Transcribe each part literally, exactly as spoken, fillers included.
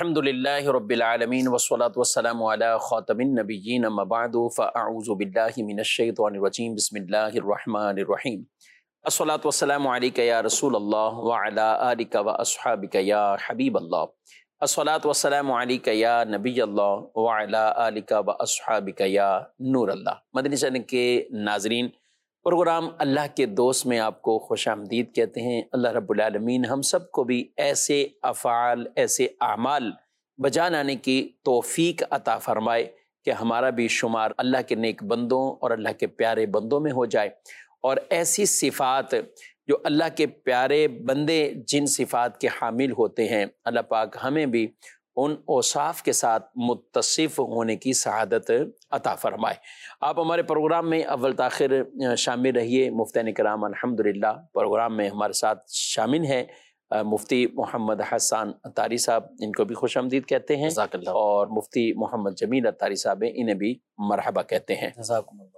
الحمد للہ رب العالمین والصلاة والسلام علی خاتم النبیین اما بعد فاعوذ باللہ من الشیطان الرجیم بسم اللہ الرحمن الرحیم الصلاة والسلام علیک یا رسول اللہ وعلی آلک واصحابک یا حبیب اللہ الصلاة والسلام علیک یا نبی اللہ وعلی آلک واصحابک یا نور اللہ۔ مدنی چینل کے ناظرین، پروگرام اللہ کے دوست میں آپ کو خوش آمدید کہتے ہیں۔ اللہ رب العالمین ہم سب کو بھی ایسے افعال، ایسے اعمال بجا لانے کی توفیق عطا فرمائے کہ ہمارا بھی شمار اللہ کے نیک بندوں اور اللہ کے پیارے بندوں میں ہو جائے، اور ایسی صفات جو اللہ کے پیارے بندے جن صفات کے حامل ہوتے ہیں، اللہ پاک ہمیں بھی ان اوصاف کے ساتھ متصف ہونے کی سعادت عطا فرمائے۔ آپ ہمارے پروگرام میں اول تاخیر شامل رہیے۔ مفتین کرام الحمدللہ پروگرام میں ہمارے ساتھ شامل ہیں مفتی محمد حسان اتاری صاحب، ان کو بھی خوش آمدید کہتے ہیں، جزاک اللہ۔ اور مفتی محمد جمیل اتاری صاحب ہیں، انہیں بھی مرحبا کہتے ہیں۔ جزاکم اللہ۔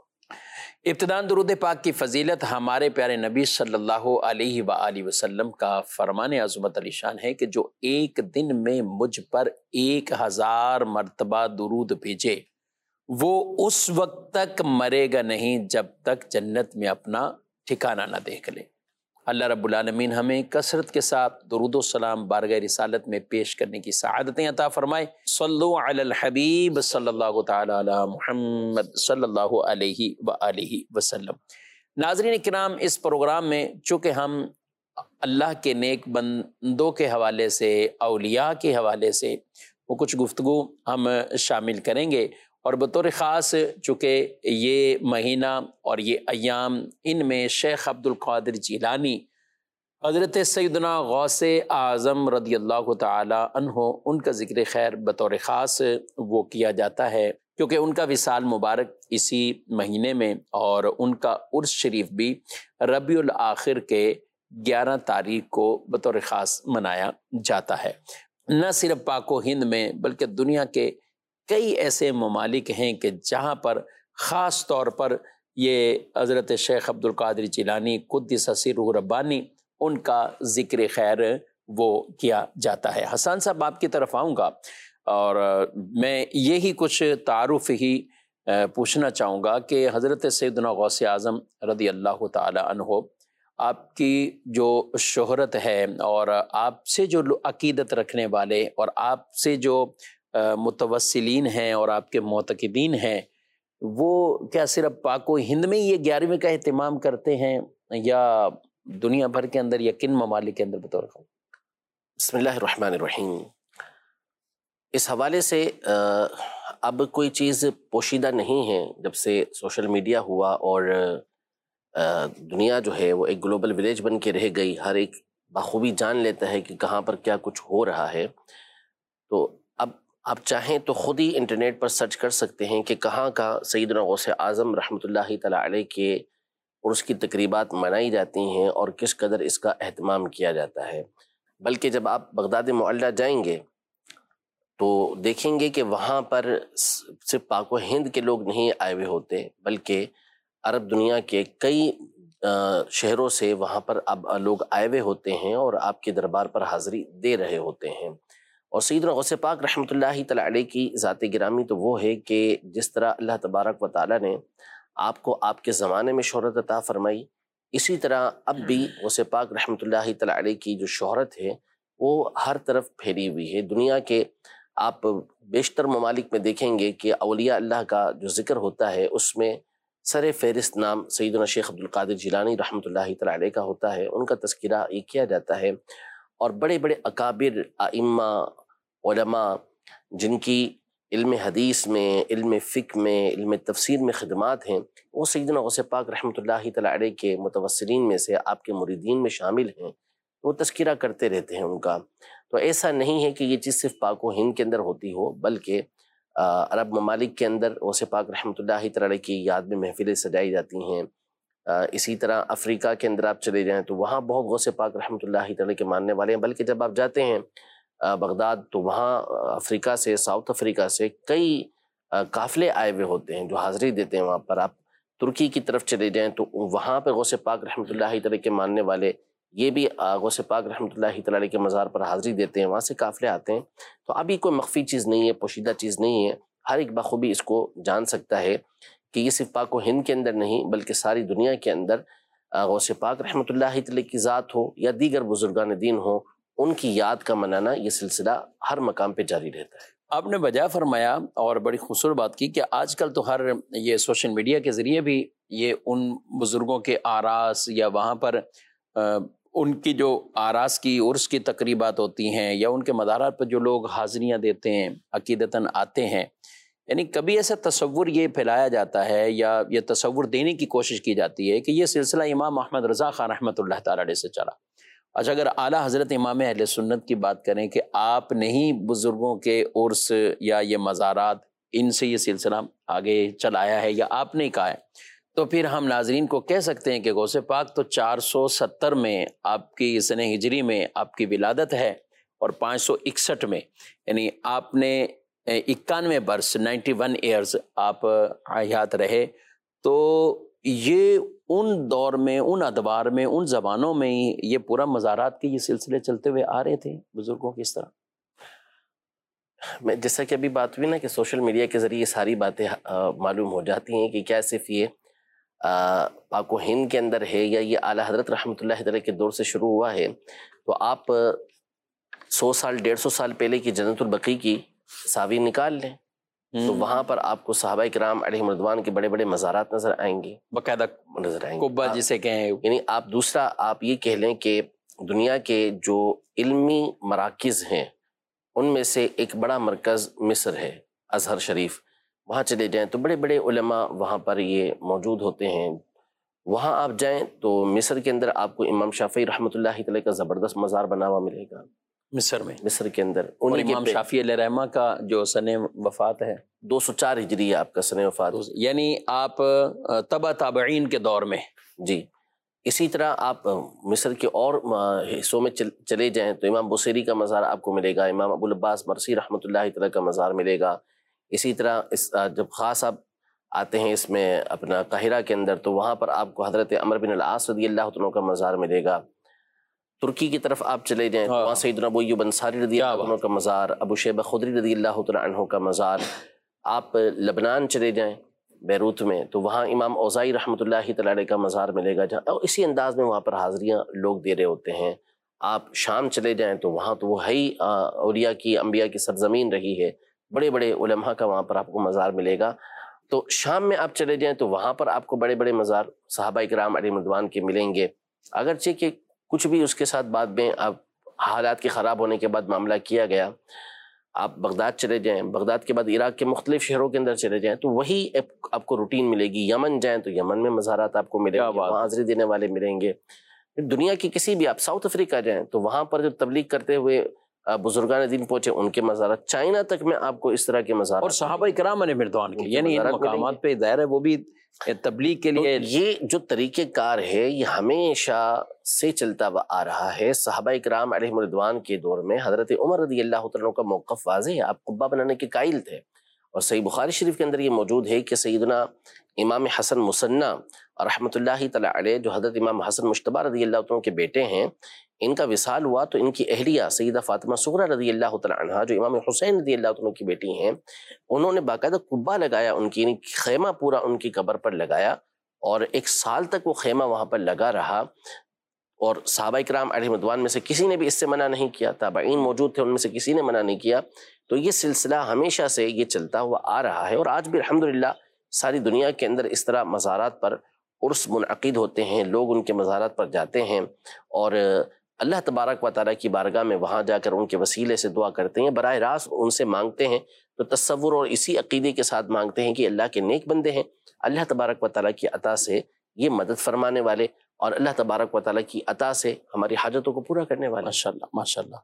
ابتداً درود پاک کی فضیلت ہمارے پیارے نبی صلی اللہ علیہ وآلہ وسلم کا فرمان عظمت علی شان ہے کہ جو ایک دن میں مجھ پر ایک ہزار مرتبہ درود بھیجے وہ اس وقت تک مرے گا نہیں جب تک جنت میں اپنا ٹھکانہ نہ دیکھ لے۔ اللہ رب العالمین ہمیں کثرت کے ساتھ درود و سلام بارگاہ رسالت میں پیش کرنے کی سعادتیں عطا فرمائے۔ صلو علی الحبیب صلی اللہ تعالی علی محمد صلی اللہ علیہ وآلہ وسلم۔ ناظرین کرام، اس پروگرام میں چونکہ ہم اللہ کے نیک بندوں کے حوالے سے، اولیاء کے حوالے سے وہ کچھ گفتگو ہم شامل کریں گے، اور بطور خاص چونکہ یہ مہینہ اور یہ ایام ان میں شیخ عبد القادر جیلانی، حضرت سیدنا غوث اعظم رضی اللہ تعالی عنہ، ان کا ذکر خیر بطور خاص وہ کیا جاتا ہے کیونکہ ان کا وصال مبارک اسی مہینے میں، اور ان کا عرس شریف بھی ربیع الاخر کے گیارہ تاریخ کو بطور خاص منایا جاتا ہے۔ نہ صرف پاک و ہند میں بلکہ دنیا کے کئی ایسے ممالک ہیں کہ جہاں پر خاص طور پر یہ حضرت شیخ عبد القادر جیلانی قدس سرہ ربانی، ان کا ذکر خیر وہ کیا جاتا ہے۔ حسان صاحب، آپ کی طرف آؤں گا اور میں یہی کچھ تعارف ہی پوچھنا چاہوں گا کہ حضرت سیدنا غوث اعظم رضی اللہ تعالی عنہ، آپ کی جو شہرت ہے اور آپ سے جو عقیدت رکھنے والے اور آپ سے جو متوسلین ہیں اور آپ کے معتقدین ہیں، وہ کیا صرف پاک و ہند میں یہ گیارہویں کا اہتمام کرتے ہیں یا دنیا بھر کے اندر یا کن ممالک کے اندر بطور خاص؟ بسم اللہ الرحمن الرحیم۔ اس حوالے سے اب کوئی چیز پوشیدہ نہیں ہے۔ جب سے سوشل میڈیا ہوا اور دنیا جو ہے وہ ایک گلوبل ولیج بن کے رہ گئی، ہر ایک بخوبی جان لیتا ہے کہ کہاں پر کیا کچھ ہو رہا ہے، تو اب آپ چاہیں تو خود ہی انٹرنیٹ پر سرچ کر سکتے ہیں کہ کہاں کا سیدنا غوث اعظم رحمۃ اللہ تعالی علیہ کے عرس کی تقریبات منائی جاتی ہیں اور کس قدر اس کا اہتمام کیا جاتا ہے۔ بلکہ جب آپ بغداد معلیٰ جائیں گے تو دیکھیں گے کہ وہاں پر صرف پاک و ہند کے لوگ نہیں آئے ہوئے ہوتے، بلکہ عرب دنیا کے کئی شہروں سے وہاں پر اب لوگ آئے ہوئے ہوتے ہیں اور آپ کے دربار پر حاضری دے رہے ہوتے ہیں۔ اور سیدنا غوث پاک رحمۃ اللہ تعالی علیہ کی ذات گرامی تو وہ ہے کہ جس طرح اللہ تبارک و تعالیٰ نے آپ کو آپ کے زمانے میں شہرت عطا فرمائی، اسی طرح اب بھی غوث پاک رحمۃ اللہ تعالی علیہ کی جو شہرت ہے وہ ہر طرف پھیلی ہوئی ہے۔ دنیا کے آپ بیشتر ممالک میں دیکھیں گے کہ اولیاء اللہ کا جو ذکر ہوتا ہے اس میں سر فہرست نام سیدنا شیخ عبد القادر جیلانی رحمۃ اللہ تعالی علیہ کا ہوتا ہے، ان کا تذکرہ یہ کیا جاتا ہے، اور بڑے بڑے اکابر ائمہ علماء جن کی علم حدیث میں، علم فقہ میں، علم تفسیر میں خدمات ہیں، وہ سیدنا غوث پاک رحمۃ اللہ تعالی علیہ کے متوسلین میں سے، آپ کے مریدین میں شامل ہیں، وہ تذکرہ کرتے رہتے ہیں ان کا۔ تو ایسا نہیں ہے کہ یہ چیز صرف پاک و ہند کے اندر ہوتی ہو، بلکہ عرب ممالک کے اندر غوث پاک رحمۃ اللہ تعالی علیہ کی یاد میں محفلیں سجائی جاتی ہیں۔ اسی طرح افریقہ کے اندر آپ چلے جائیں تو وہاں بہت غوث پاک رحمۃ اللہ تعالی کے ماننے والے ہیں، بلکہ جب آپ جاتے ہیں بغداد تو وہاں افریقہ سے، ساؤتھ افریقہ سے کئی قافلے آئے ہوئے ہوتے ہیں جو حاضری دیتے ہیں وہاں پر۔ آپ ترکی کی طرف چلے جائیں تو وہاں پہ غوث پاک رحمۃ اللہ تعالی کے ماننے والے یہ بھی غوث پاک رحمۃ اللہ تعالی کے مزار پر حاضری دیتے ہیں، وہاں سے قافلے آتے ہیں. تو ابھی کوئی مخفی چیز نہیں ہے، پوشیدہ چیز نہیں ہے، ہر ایک بخوبی اس کو جان سکتا ہے کہ یہ صرف پاک و ہند کے اندر نہیں بلکہ ساری دنیا کے اندر غوث پاک رحمۃ اللہ تعالی کی ذات ہو یا دیگر بزرگان دین ہو، ان کی یاد کا منانا یہ سلسلہ ہر مقام پہ جاری رہتا ہے. آپ نے بجا فرمایا اور بڑی خوبصورت بات کی کہ آج کل تو ہر یہ سوشل میڈیا کے ذریعے بھی یہ ان بزرگوں کے آراس یا وہاں پر ان کی جو آراس کی عرس کی تقریبات ہوتی ہیں یا ان کے مزارات پر جو لوگ حاضریاں دیتے ہیں، عقیدتاً آتے ہیں، یعنی کبھی ایسا تصور یہ پھیلایا جاتا ہے یا یہ تصور دینے کی کوشش کی جاتی ہے کہ یہ سلسلہ امام احمد رضا خان رحمۃ اللہ تعالی علیہ سے چلا. اچھا، اگر اعلیٰ حضرت امام اہل سنت کی بات کریں کہ آپ نے ہی بزرگوں کے عرس یا یہ مزارات ان سے یہ سلسلہ آگے چلایا ہے یا آپ نے کہا ہے، تو پھر ہم ناظرین کو کہہ سکتے ہیں کہ غوث پاک تو چار سو ستر میں آپ کی سن ہجری میں آپ کی ولادت ہے اور پانچ سو اکسٹھ میں یعنی آپ نے اکانوے برس نائنٹی ون ایئرز آپ حیات رہے. تو یہ ان دور میں، ان ادوار میں، ان زبانوں میں ہی یہ پورا مزارات کے یہ سلسلے چلتے ہوئے آ رہے تھے بزرگوں کی اس طرح. میں جیسا کہ ابھی بات ہوئی نا کہ سوشل میڈیا کے ذریعے ساری باتیں معلوم ہو جاتی ہیں کہ کیا صرف یہ پاک و ہند کے اندر ہے یا یہ اعلیٰ حضرت رحمۃ اللہ تعالی کے دور سے شروع ہوا ہے. تو آپ سو سال ڈیڑھ سو سال پہلے کی جنت البقیع کی تصاویر نکال لیں تو وہاں پر آپ کو صحابہ کرام علیہم رضوان کے بڑے بڑے مزارات نظر آئیں گے، باقاعدہ نظر آئیں گے قبہ جسے کہیں. یعنی آپ دوسرا آپ یہ کہہ لیں کہ دنیا کے جو علمی مراکز ہیں ان میں سے ایک بڑا مرکز مصر ہے، ازہر شریف. وہاں چلے جائیں تو بڑے بڑے علماء وہاں پر یہ موجود ہوتے ہیں. وہاں آپ جائیں تو مصر کے اندر آپ کو امام شافعی رحمۃ اللہ تعالی کا زبردست مزار بنا ہوا ملے گا مصر میں. مصر کے اندر اور امام شافعی علیہ رحمہ کا جو سن وفات ہے دو سو چار ہجری ہے آپ کا سن وفات، یعنی آپ تبع تابعین کے دور میں. جی اسی طرح آپ مصر کے اور حصوں میں چلے جائیں تو امام بصیری کا مزار آپ کو ملے گا، امام ابو العباس مرسی رحمۃ اللہ تعالی کا مزار ملے گا. اسی طرح اس جب خاص آپ آتے ہیں اس میں اپنا قاہرہ کے اندر تو وہاں پر آپ کو حضرت عمر بن العاص رضی اللہ عنہ کا مزار ملے گا. ترکی کی طرف آپ چلے جائیں تو وہاں سیدنا ابو ایوب انصاری رضی اللہ عنہ کا مزار، ابو شیبہ خدری رضی اللہ عنہ کا مزار. آپ لبنان چلے جائیں بیروت میں تو وہاں امام اوزائی رحمۃ اللہ تعالی کا مزار ملے گا، جہاں اسی انداز میں وہاں پر حاضریاں لوگ دے رہے ہوتے ہیں. آپ شام چلے جائیں تو وہاں تو وہ ہے ہی اولیاء کی انبیاء کی سرزمین رہی ہے، بڑے بڑے علماء کا وہاں پر آپ کو مزار ملے گا. تو شام میں آپ چلے جائیں تو وہاں پر آپ کو بڑے بڑے مزار صحابہ کرام علیہم رضوان کے ملیں گے. اگرچہ کہ کچھ بھی اس کے ساتھ بعد میں اب حالات کے خراب ہونے کے بعد معاملہ کیا گیا. آپ بغداد چلے جائیں، بغداد کے بعد عراق کے مختلف شہروں کے اندر چلے جائیں تو وہی آپ کو روٹین ملے گی. یمن جائیں تو یمن میں مزارات آپ کو ملیں گے، وہاں حاضری دینے والے ملیں گے. دنیا کی کسی بھی آپ ساؤتھ افریقہ جائیں تو وہاں پر جو تبلیغ کرتے ہوئے بزرگان دین پہنچے ان کے مزارات، چائنا تک میں آپ کو اس طرح کے مزارات اور صحابہ کرام علیہ رضوان کے، یعنی ان مقامات پہ ظاہر ہے وہ بھی تبلیغ کے لیے. یہ جو طریقہ کار ہے یہ ہمیشہ سے چلتا ہوا آ رہا ہے. صحابہ کرام علیہم رضوان کے دور میں حضرت عمر رضی اللہ عنہ کا موقف واضح ہے، آپ قبہ بنانے کے قائل تھے. اور صحیح بخاری شریف کے اندر یہ موجود ہے کہ سیدنا امام حسن مصنع رحمۃ اللہ تعالی علیہ جو حضرت امام حسن مجتبی رضی اللہ عنہ کے بیٹے ہیں، ان کا وصال ہوا تو ان کی اہلیہ سیدہ فاطمہ صغریٰ رضی اللہ تعالی عنہا جو امام حسین رضی اللہ عنہ کی بیٹی ہیں، انہوں نے باقاعدہ قبہ لگایا، ان کی خیمہ پورا ان کی قبر پر لگایا اور ایک سال تک وہ خیمہ وہاں پر لگا رہا. اور صحابہ کرام علیہم رضوان میں سے کسی نے بھی اس سے منع نہیں کیا، تابعین موجود تھے ان میں سے کسی نے منع نہیں کیا. تو یہ سلسلہ ہمیشہ سے یہ چلتا ہوا آ رہا ہے اور آج بھی الحمدللہ ساری دنیا کے اندر اس طرح مزارات پر عرس منعقد ہوتے ہیں، لوگ ان کے مزارات پر جاتے ہیں اور اللہ تبارک و تعالیٰ کی بارگاہ میں وہاں جا کر ان کے وسیلے سے دعا کرتے ہیں، براہ راست ان سے مانگتے ہیں. تو تصور اور اسی عقیدے کے ساتھ مانگتے ہیں کہ اللہ کے نیک بندے ہیں، اللہ تبارک و تعالیٰ کی عطا سے یہ مدد فرمانے والے اور اللہ تبارک و تعالیٰ کی عطا سے ہماری حاجتوں کو پورا کرنے والے. ماشاءاللہ ماشاءاللہ.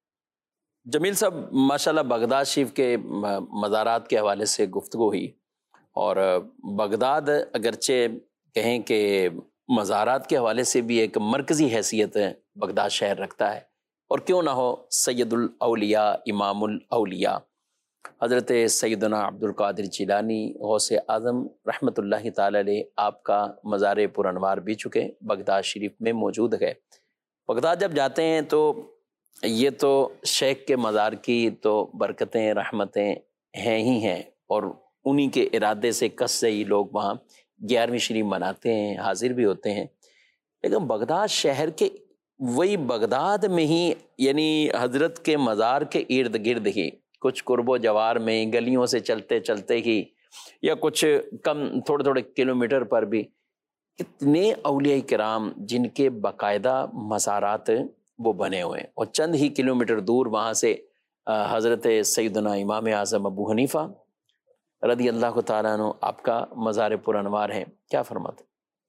جمیل صاحب ماشاءاللہ بغداد شریف کے مزارات کے حوالے سے گفتگو ہوئی اور بغداد اگرچہ کہیں کہ مزارات کے حوالے سے بھی ایک مرکزی حیثیت ہے بغداد شہر رکھتا ہے، اور کیوں نہ ہو سید الاولیاء امام الاولیاء حضرت سیدنا عبد القادر جیلانی غوث اعظم رحمۃ اللہ تعالی علیہ، آپ کا مزار پر انوار بھی چکے بغداد شریف میں موجود ہے. بغداد جب جاتے ہیں تو یہ تو شیخ کے مزار کی تو برکتیں رحمتیں ہیں ہی ہیں، اور انہی کے ارادے سے کس سے ہی لوگ وہاں گیارہویں شریف مناتے ہیں، حاضر بھی ہوتے ہیں۔ لیکن بغداد شہر کے وہی بغداد میں ہی، یعنی حضرت کے مزار کے ارد گرد ہی کچھ قرب و جوار میں گلیوں سے چلتے چلتے ہی، یا کچھ کم تھوڑے تھوڑے کلومیٹر پر بھی کتنے اولیاء کرام جن کے باقاعدہ مزارات وہ بنے ہوئے ہیں، اور چند ہی کلومیٹر دور وہاں سے حضرت سیدنا امام اعظم ابو حنیفہ رضی اللہ تعالیٰ عنہ آپ کا مزار پر انوار ہے، کیا فرماتے؟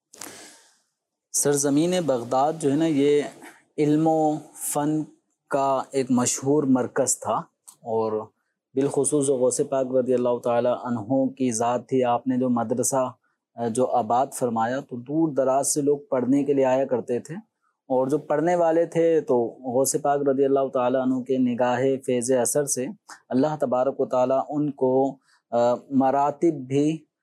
سرزمین بغداد جو ہے نا، یہ علم و فن کا ایک مشہور مرکز تھا، اور بالخصوص غوث پاک رضی اللہ تعالیٰ عنہ کی ذات تھی۔ آپ نے جو مدرسہ جو آباد فرمایا تو دور دراز سے لوگ پڑھنے کے لیے آیا کرتے تھے، اور جو پڑھنے والے تھے تو غوث پاک رضی اللہ تعالیٰ عنہ کے نگاہ فیض اثر سے اللہ تبارک و تعالیٰ ان کو مراتب بھی،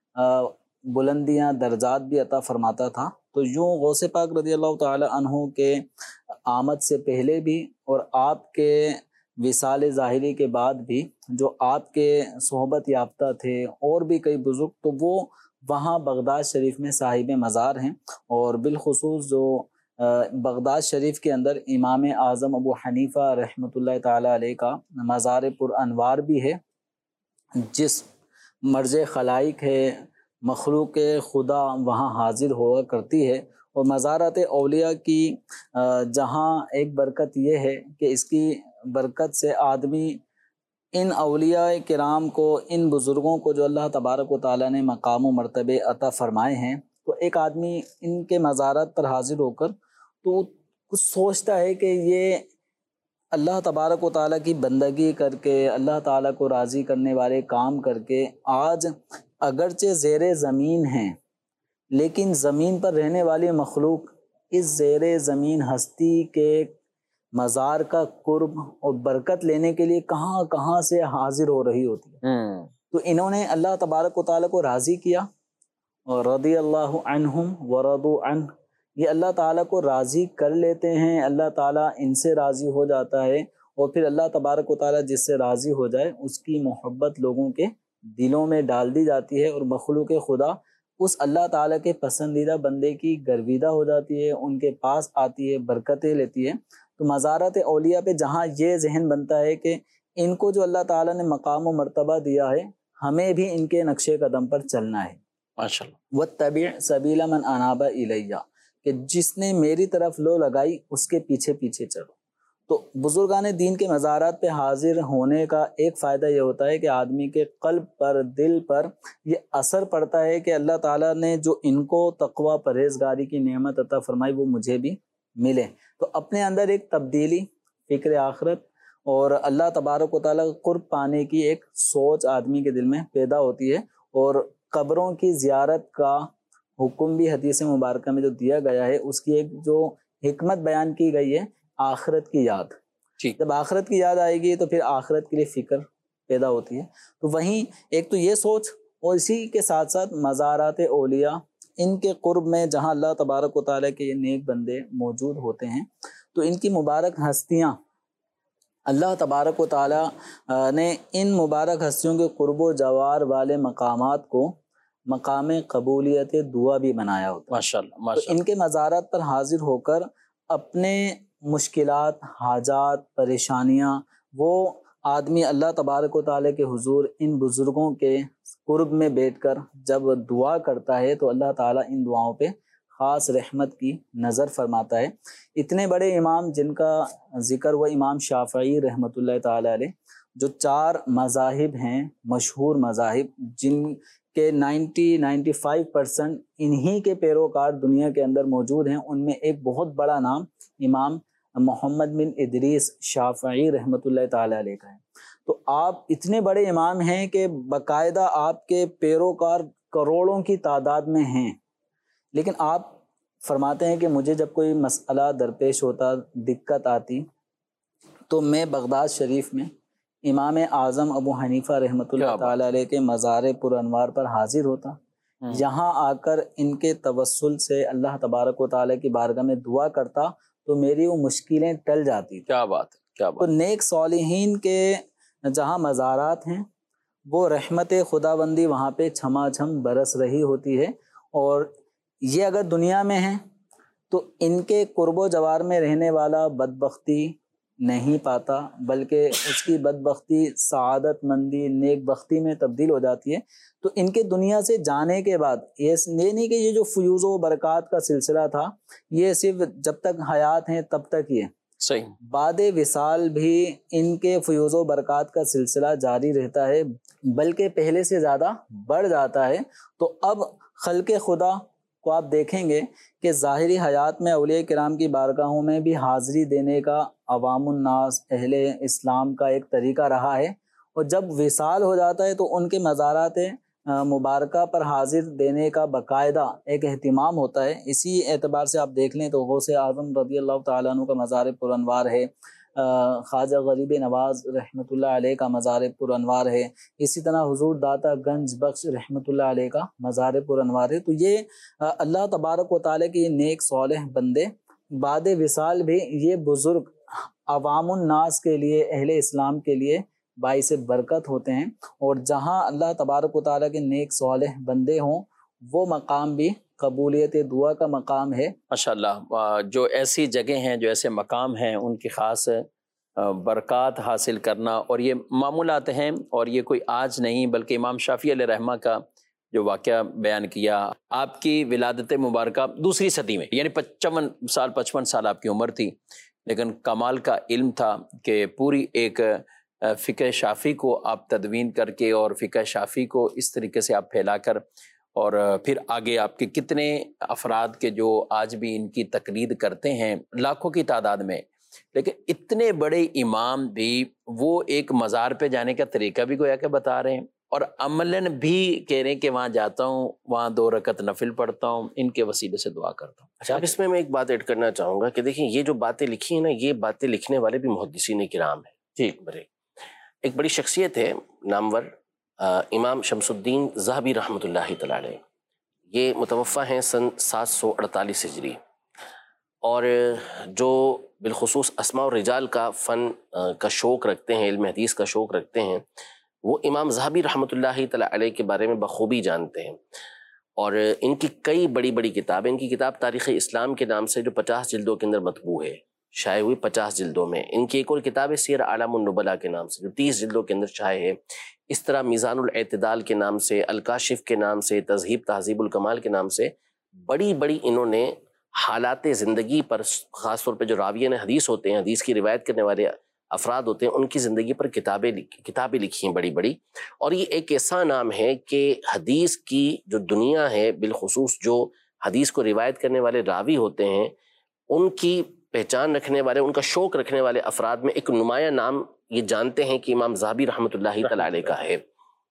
بلندیاں، درجات بھی عطا فرماتا تھا۔ تو یوں غوث پاک رضی اللہ تعالیٰ عنہ کے آمد سے پہلے بھی اور آپ کے وصال ظاہری کے بعد بھی جو آپ کے صحبت یافتہ تھے اور بھی کئی بزرگ، تو وہ وہاں بغداد شریف میں صاحب مزار ہیں، اور بالخصوص جو بغداد شریف کے اندر امام اعظم ابو حنیفہ رحمۃ اللہ تعالیٰ علیہ کا مزار پر انوار بھی ہے، جس مرج خلائق ہے، مخلوق خدا وہاں حاضر ہوا کرتی ہے۔ اور مزارات اولیاء کی جہاں ایک برکت یہ ہے کہ اس کی برکت سے آدمی ان اولیاء کرام کو، ان بزرگوں کو جو اللہ تبارک و تعالیٰ نے مقام و مرتبے عطا فرمائے ہیں، تو ایک آدمی ان کے مزارات پر حاضر ہو کر تو کچھ سوچتا ہے کہ یہ اللہ تبارک و تعالیٰ کی بندگی کر کے، اللہ تعالیٰ کو راضی کرنے والے کام کر کے آج اگرچہ زیر زمین ہیں، لیکن زمین پر رہنے والی مخلوق اس زیر زمین ہستی کے مزار کا قرب اور برکت لینے کے لیے کہاں کہاں سے حاضر ہو رہی ہوتی ہے۔ تو انہوں نے اللہ تبارک و تعالیٰ کو راضی کیا، اور رضی اللہ عنہم ورضوا عنہ، یہ اللہ تعالیٰ کو راضی کر لیتے ہیں، اللہ تعالیٰ ان سے راضی ہو جاتا ہے، اور پھر اللہ تبارک و تعالیٰ جس سے راضی ہو جائے اس کی محبت لوگوں کے دلوں میں ڈال دی جاتی ہے، اور مخلوق خدا اس اللہ تعالیٰ کے پسندیدہ بندے کی گرویدہ ہو جاتی ہے، ان کے پاس آتی ہے، برکتیں لیتی ہے۔ تو مزارات اولیاء پہ جہاں یہ ذہن بنتا ہے کہ ان کو جو اللہ تعالیٰ نے مقام و مرتبہ دیا ہے، ہمیں بھی ان کے نقش قدم پر چلنا ہے۔ ماشاءاللہ۔ وَاتَّبِعْ سَبِيلَ مَنْ أَنَابَ إِلَيَّ، کہ جس نے میری طرف لو لگائی اس کے پیچھے پیچھے چلو۔ تو بزرگان دین کے مزارات پہ حاضر ہونے کا ایک فائدہ یہ ہوتا ہے کہ آدمی کے قلب پر، دل پر یہ اثر پڑتا ہے کہ اللہ تعالیٰ نے جو ان کو تقوی پرہیزگاری کی نعمت عطا فرمائی وہ مجھے بھی ملے۔ تو اپنے اندر ایک تبدیلی، فکر آخرت اور اللہ تبارک و تعالیٰ کا قرب پانے کی ایک سوچ آدمی کے دل میں پیدا ہوتی ہے، اور قبروں کی زیارت کا حکم بھی حدیث مبارکہ میں جو دیا گیا ہے، اس کی ایک جو حکمت بیان کی گئی ہے، آخرت کی یاد۔ جب آخرت کی یاد آئے گی تو پھر آخرت کے لیے فکر پیدا ہوتی ہے۔ تو وہیں ایک تو یہ سوچ، اور اسی کے ساتھ ساتھ مزارات اولیاء، ان کے قرب میں جہاں اللہ تبارک و تعالیٰ کے یہ نیک بندے موجود ہوتے ہیں، تو ان کی مبارک ہستیاں، اللہ تبارک و تعالیٰ نے ان مبارک ہستیوں کے قرب و جوار والے مقامات کو مقام قبولیت دعا بھی بنایا ہوتا ہے۔ ماشاءاللہ تو ماشاءاللہ۔ ان کے مزارات پر حاضر ہو کر اپنے مشکلات، حاجات، پریشانیاں، وہ آدمی اللہ تبارک و تعالیٰ کے حضور ان بزرگوں کے قرب میں بیٹھ کر جب دعا کرتا ہے تو اللہ تعالیٰ ان دعاؤں پہ خاص رحمت کی نظر فرماتا ہے۔ اتنے بڑے امام جن کا ذکر وہ امام شافعی رحمۃ اللہ تعالیٰ علیہ، جو چار مذاہب ہیں، مشہور مذاہب، جن کہ نائنٹی نائنٹی فائیو پرسنٹ انہی کے پیروکار دنیا کے اندر موجود ہیں، ان میں ایک بہت بڑا نام امام محمد بن ادریس شافعی رحمۃ اللہ تعالیٰ علیہ کا ہے۔ تو آپ اتنے بڑے امام ہیں کہ باقاعدہ آپ کے پیروکار کروڑوں کی تعداد میں ہیں، لیکن آپ فرماتے ہیں کہ مجھے جب کوئی مسئلہ درپیش ہوتا، دقت آتی، تو میں بغداد شریف میں امام اعظم ابو حنیفہ رحمۃ اللہ تعالیٰ علیہ کے مزار پر انوار پر حاضر ہوتا، یہاں آ کر ان کے توسل سے اللہ تبارک و تعالیٰ کی بارگاہ میں دعا کرتا، تو میری وہ مشکلیں ٹل جاتی تھیں۔ کیا بات ہے، کیا تو بات۔ نیک صالحین کے جہاں مزارات ہیں وہ رحمت خداوندی وہاں پہ چھما چھم برس رہی ہوتی ہے، اور یہ اگر دنیا میں ہیں تو ان کے قرب و جوار میں رہنے والا بدبختی نہیں پاتا، بلکہ اس کی بدبختی سعادت مندی نیک بختی میں تبدیل ہو جاتی ہے۔ تو ان کے دنیا سے جانے کے بعد یہ نہیں کہ یہ جو فیوز و برکات کا سلسلہ تھا یہ صرف جب تک حیات ہیں تب تک ہی ہے، صحیح، بعد وصال بھی ان کے فیوز و برکات کا سلسلہ جاری رہتا ہے، بلکہ پہلے سے زیادہ بڑھ جاتا ہے۔ تو اب خلق خدا کو آپ دیکھیں گے کہ ظاہری حیات میں اولیاء کرام کی بارگاہوں میں بھی حاضری دینے کا عوام الناس اہل اسلام کا ایک طریقہ رہا ہے، اور جب وصال ہو جاتا ہے تو ان کے مزارات مبارکہ پر حاضر دینے کا باقاعدہ ایک اہتمام ہوتا ہے۔ اسی اعتبار سے آپ دیکھ لیں تو غوث اعظم رضی اللہ تعالیٰ عنہ کا مزار پر انوار ہے، خواجہ غریب نواز رحمۃ اللہ علیہ کا مزار پر انوار ہے، اسی طرح حضور داتا گنج بخش رحمۃ اللہ علیہ کا مزار پر انوار ہے۔ تو یہ اللہ تبارک و تعالیٰ کے نیک صالح بندے بعد وصال بھی یہ بزرگ عوام الناس کے لیے اہل اسلام کے لیے باعث برکت ہوتے ہیں، اور جہاں اللہ تبارک و تعالیٰ کے نیک صالح بندے ہوں وہ مقام بھی قبولیت دعا کا مقام ہے۔ ماشاءاللہ، جو ایسی جگہ ہیں، جو ایسے مقام ہیں، ان کی خاص برکات حاصل کرنا، اور یہ معمولات ہیں، اور یہ کوئی آج نہیں بلکہ امام شافعی علیہ رحمہ کا جو واقعہ بیان کیا، آپ کی ولادت مبارکہ دوسری صدی میں، یعنی پچپن سال پچپن سال آپ کی عمر تھی، لیکن کمال کا علم تھا کہ پوری ایک فقہ شافعی کو آپ تدوین کر کے اور فقہ شافعی کو اس طریقے سے آپ پھیلا کر، اور پھر آگے آپ کے کتنے افراد کے جو آج بھی ان کی تقلید کرتے ہیں لاکھوں کی تعداد میں، لیکن اتنے بڑے امام بھی وہ ایک مزار پہ جانے کا طریقہ بھی گویا کہ بتا رہے ہیں، اور عملاً بھی کہہ رہے ہیں کہ وہاں جاتا ہوں، وہاں دو رکعت نفل پڑھتا ہوں، ان کے وسیلے سے دعا کرتا ہوں۔ اچھا، اب اس میں میں ایک بات ایڈ کرنا چاہوں گا کہ دیکھیں یہ جو باتیں لکھی ہیں نا، یہ باتیں لکھنے والے بھی محدثین کرام ہیں۔ جی، بڑے ایک بڑی شخصیت ہے نامور امام شمس الدین ذہبی رحمۃ اللہ تعالیٰ علیہ، یہ متوفہ ہیں سن سات سو اڑتالیس ہجری، اور جو بالخصوص اسماء الرجال کا فن کا شوق رکھتے ہیں، علم حدیث کا شوق رکھتے ہیں، وہ امام ذہبی رحمۃ اللہ تعالیٰ علیہ کے بارے میں بخوبی جانتے ہیں، اور ان کی کئی بڑی بڑی کتابیں، ان کی کتاب تاریخ اسلام کے نام سے جو پچاس جلدوں کے اندر مطبوع ہے، شائع ہوئی پچاس جلدوں میں، ان کی ایک اور کتاب ہے سیر اعلام النبلاء کے نام سے جو تیس جلدوں کے اندر شائع ہے، اس طرح میزان الاعتدال کے نام سے، الکاشف کے نام سے، تذہیب تہذیب الکمال کے نام سے بڑی بڑی انہوں نے حالات زندگی پر، خاص طور پہ جو راویین حدیث ہوتے ہیں، حدیث کی روایت کرنے والے افراد ہوتے ہیں، ان کی زندگی پر کتابیں کتابیں لکھی ہیں بڑی بڑی، اور یہ ایک ایسا نام ہے کہ حدیث کی جو دنیا ہے، بالخصوص جو حدیث کو روایت کرنے والے راوی ہوتے ہیں، ان کی پہچان رکھنے والے، ان کا شوق رکھنے والے افراد میں ایک نمایاں نام یہ جانتے ہیں کہ امام ذہبی رحمۃ اللہ تعالیٰ علیہ کا ہے۔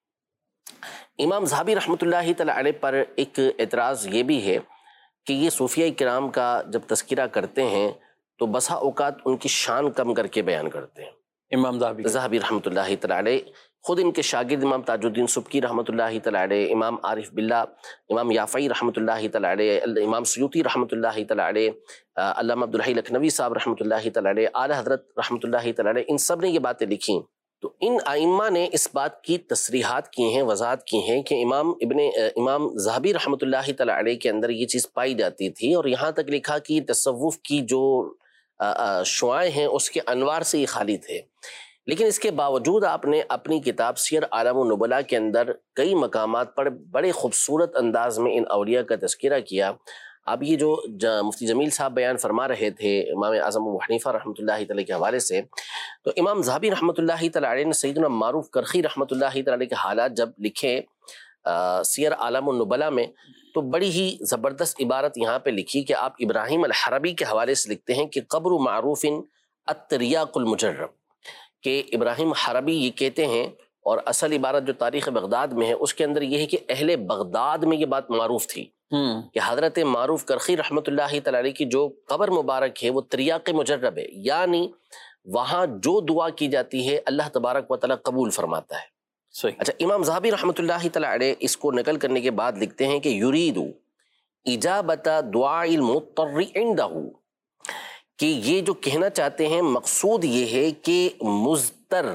امام ذہبی رحمۃ اللہ تعالیٰ علیہ پر ایک اعتراض یہ بھی ہے کہ یہ صوفیہ کرام کا جب تذکرہ کرتے ہیں تو بسا اوقات ان کی شان کم کر کے بیان کرتے ہیں۔ امام ذہبی ذہبی رحمۃ اللہ تعالیٰ علیہ خود ان کے شاگرد امام تاج الدین سبکی رحمۃ اللہ تعالیٰ علیہ، امام عارف باللہ، امام یافعی رحمۃ اللہ تعالیٰ علیہ، امام سیوطی رحمۃ اللہ تعالیٰ علیہ، علامہ عبدالحی لکھنوی صاحب رحمۃ اللہ تعالیٰ علیہ، اعلیٰ حضرت رحمۃ اللہ تعالیٰ علیہ، ان سب نے یہ باتیں لکھیں۔ تو ان ائمہ نے اس بات کی تصریحات کی ہیں، وضاحت کی ہیں کہ امام ابن امام ذہبی رحمۃ اللہ تعالیٰ علیہ کے اندر یہ چیز پائی جاتی تھی، اور یہاں تک لکھا کہ تصوف کی جو شعاعیں ہیں اس کے انوار سے یہ خالی تھے، لیکن اس کے باوجود آپ نے اپنی کتاب سیر اعلام النبلاء کے اندر کئی مقامات پر بڑے خوبصورت انداز میں ان اولیاء کا تذکرہ کیا۔ اب یہ جو مفتی جمیل صاحب بیان فرما رہے تھے امام اعظم ابو حنیفہ رحمۃ اللہ تعالیٰ کے حوالے سے، تو امام ذہبی رحمۃ اللہ تعالیٰ علیہ نے سیدنا معروف کرخی رحمۃ اللہ تعالیٰ علیہ کے حالات جب لکھے سیر اعلام النبلاء میں، تو بڑی ہی زبردست عبارت یہاں پہ لکھی کہ آپ ابراہیم الحربی کے حوالے سے لکھتے ہیں کہ قبر معروف التریاق المجرب، کہ ابراہیم حربی یہ کہتے ہیں، اور اصل عبارت جو تاریخ بغداد میں ہے اس کے اندر یہ ہے کہ اہل بغداد میں یہ بات معروف تھی کہ حضرت معروف کرخی رحمۃ اللہ تعالیٰ علیہ کی جو قبر مبارک ہے وہ تریاق مجرب ہے، یعنی وہاں جو دعا کی جاتی ہے اللہ تبارک و تعالیٰ قبول فرماتا ہے۔ صحیح۔ اچھا، امام ذہبی رحمۃ اللہ تعالیٰ علیہ اس کو نقل کرنے کے بعد لکھتے ہیں کہ یرید اجابت دعاء المضطر عنده، کہ یہ جو کہنا چاہتے ہیں مقصود یہ ہے کہ مضطر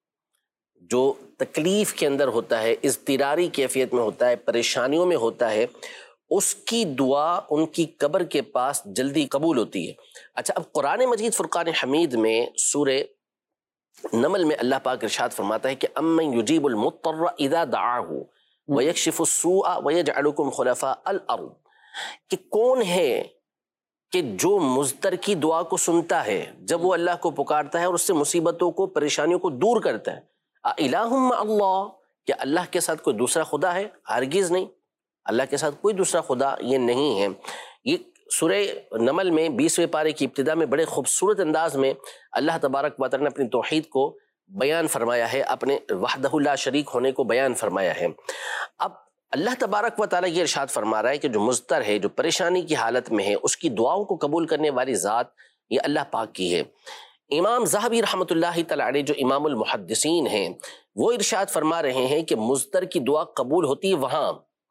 جو تکلیف کے اندر ہوتا ہے، اضطراری کیفیت میں ہوتا ہے، پریشانیوں میں ہوتا ہے، اس کی دعا ان کی قبر کے پاس جلدی قبول ہوتی ہے۔ اچھا، اب قرآن مجید فرقان حمید میں سورہ نمل میں اللہ پاک ارشاد فرماتا ہے کہ امن یجیب المضطر اذا دعاہ ویکشف السوء ویجعلکم خلفاء الارض، کہ کون ہے کہ جو مضطر کی دعا کو سنتا ہے جب وہ اللہ کو پکارتا ہے اور اس سے مصیبتوں کو، پریشانیوں کو دور کرتا ہے۔ الہ مع اللہ، کیا اللہ کے ساتھ کوئی دوسرا خدا ہے؟ ہرگز نہیں، اللہ کے ساتھ کوئی دوسرا خدا یہ نہیں ہے۔ یہ سورہ نمل میں بیسویں پارے کی ابتدا میں بڑے خوبصورت انداز میں اللہ تبارک و تعالی نے اپنی توحید کو بیان فرمایا ہے، اپنے وحدہ لا شریک ہونے کو بیان فرمایا ہے۔ اب اللہ تبارک و تعالی یہ ارشاد فرما رہا ہے کہ جو مضطر ہے، جو پریشانی کی حالت میں ہے، اس کی دعاؤں کو قبول کرنے والی ذات یہ اللہ پاک کی ہے۔ امام ذہبی رحمۃ اللہ تعالی علیہ جو امام المحدثین ہیں، وہ ارشاد فرما رہے ہیں کہ مضطر کی دعا قبول ہوتی ہے وہاں،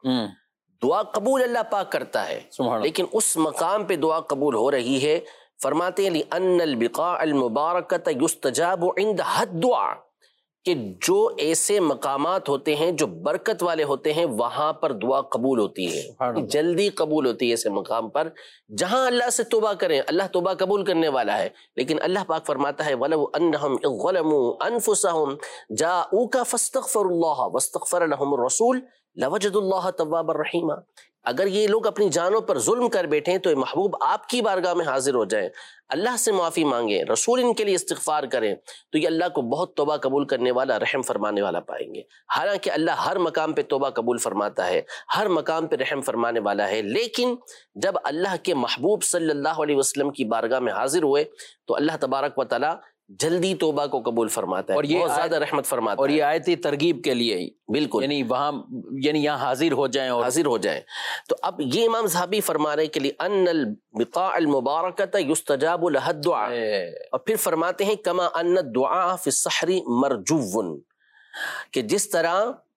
دعا قبول اللہ پاک کرتا ہے، لیکن اس مقام پہ دعا قبول ہو رہی ہے۔ فرماتے ہیں لِأَنَّ الْبِقَاعَ الْمُبَارَكَةَ يُسْتَجَابُ عِنْدَ الدُّعَاء، کہ جو ایسے مقامات ہوتے ہیں جو برکت والے ہوتے ہیں وہاں پر دعا قبول ہوتی ہے، جلدی قبول ہوتی ہے ایسے مقام پر جہاں اللہ سے توبہ کریں، اللہ توبہ قبول کرنے والا ہے۔ لیکن اللہ پاک فرماتا ہے وَلَوْ أَنَّهُمْ إِذْ ظَلَمُوا أَنفُسَهُمْ جَاءُوكَ فَاسْتَغْفَرُوا اللَّهَ وَاسْتَغْفَرَ لَهُمُ الرَّسُولُ لَوَجَدُوا اللَّهَ تَوَّابًا رَحِيمًا، اگر یہ لوگ اپنی جانوں پر ظلم کر بیٹھیں تو محبوب آپ کی بارگاہ میں حاضر ہو جائیں، اللہ سے معافی مانگیں، رسول ان کے لیے استغفار کریں، تو یہ اللہ کو بہت توبہ قبول کرنے والا، رحم فرمانے والا پائیں گے۔ حالانکہ اللہ ہر مقام پہ توبہ قبول فرماتا ہے، ہر مقام پہ رحم فرمانے والا ہے، لیکن جب اللہ کے محبوب صلی اللہ علیہ وسلم کی بارگاہ میں حاضر ہوئے تو اللہ تبارک و تعالی جلدی توبہ کو قبول فرماتا ہے اور بہت زیادہ رحمت فرماتا ہے۔ اور یہ آیتی ترغیب کے لیے بالکل، یعنی وہاں یعنی یہاں حاضر ہو جائیں اور حاضر ہو جائیں۔ تو اب یہ امام ذہبی فرما رہے کہ لِأَنَّ الْبِقَاعَ الْمُبَارَكَةَ يُسْتَجَابُ لَهَا الدُّعَاء، اور پھر فرماتے ہیں كَمَا أَنَّ الدُّعَاءَ فِي السَّحْرِ مَرْجُوٌّ، کہ جس طرح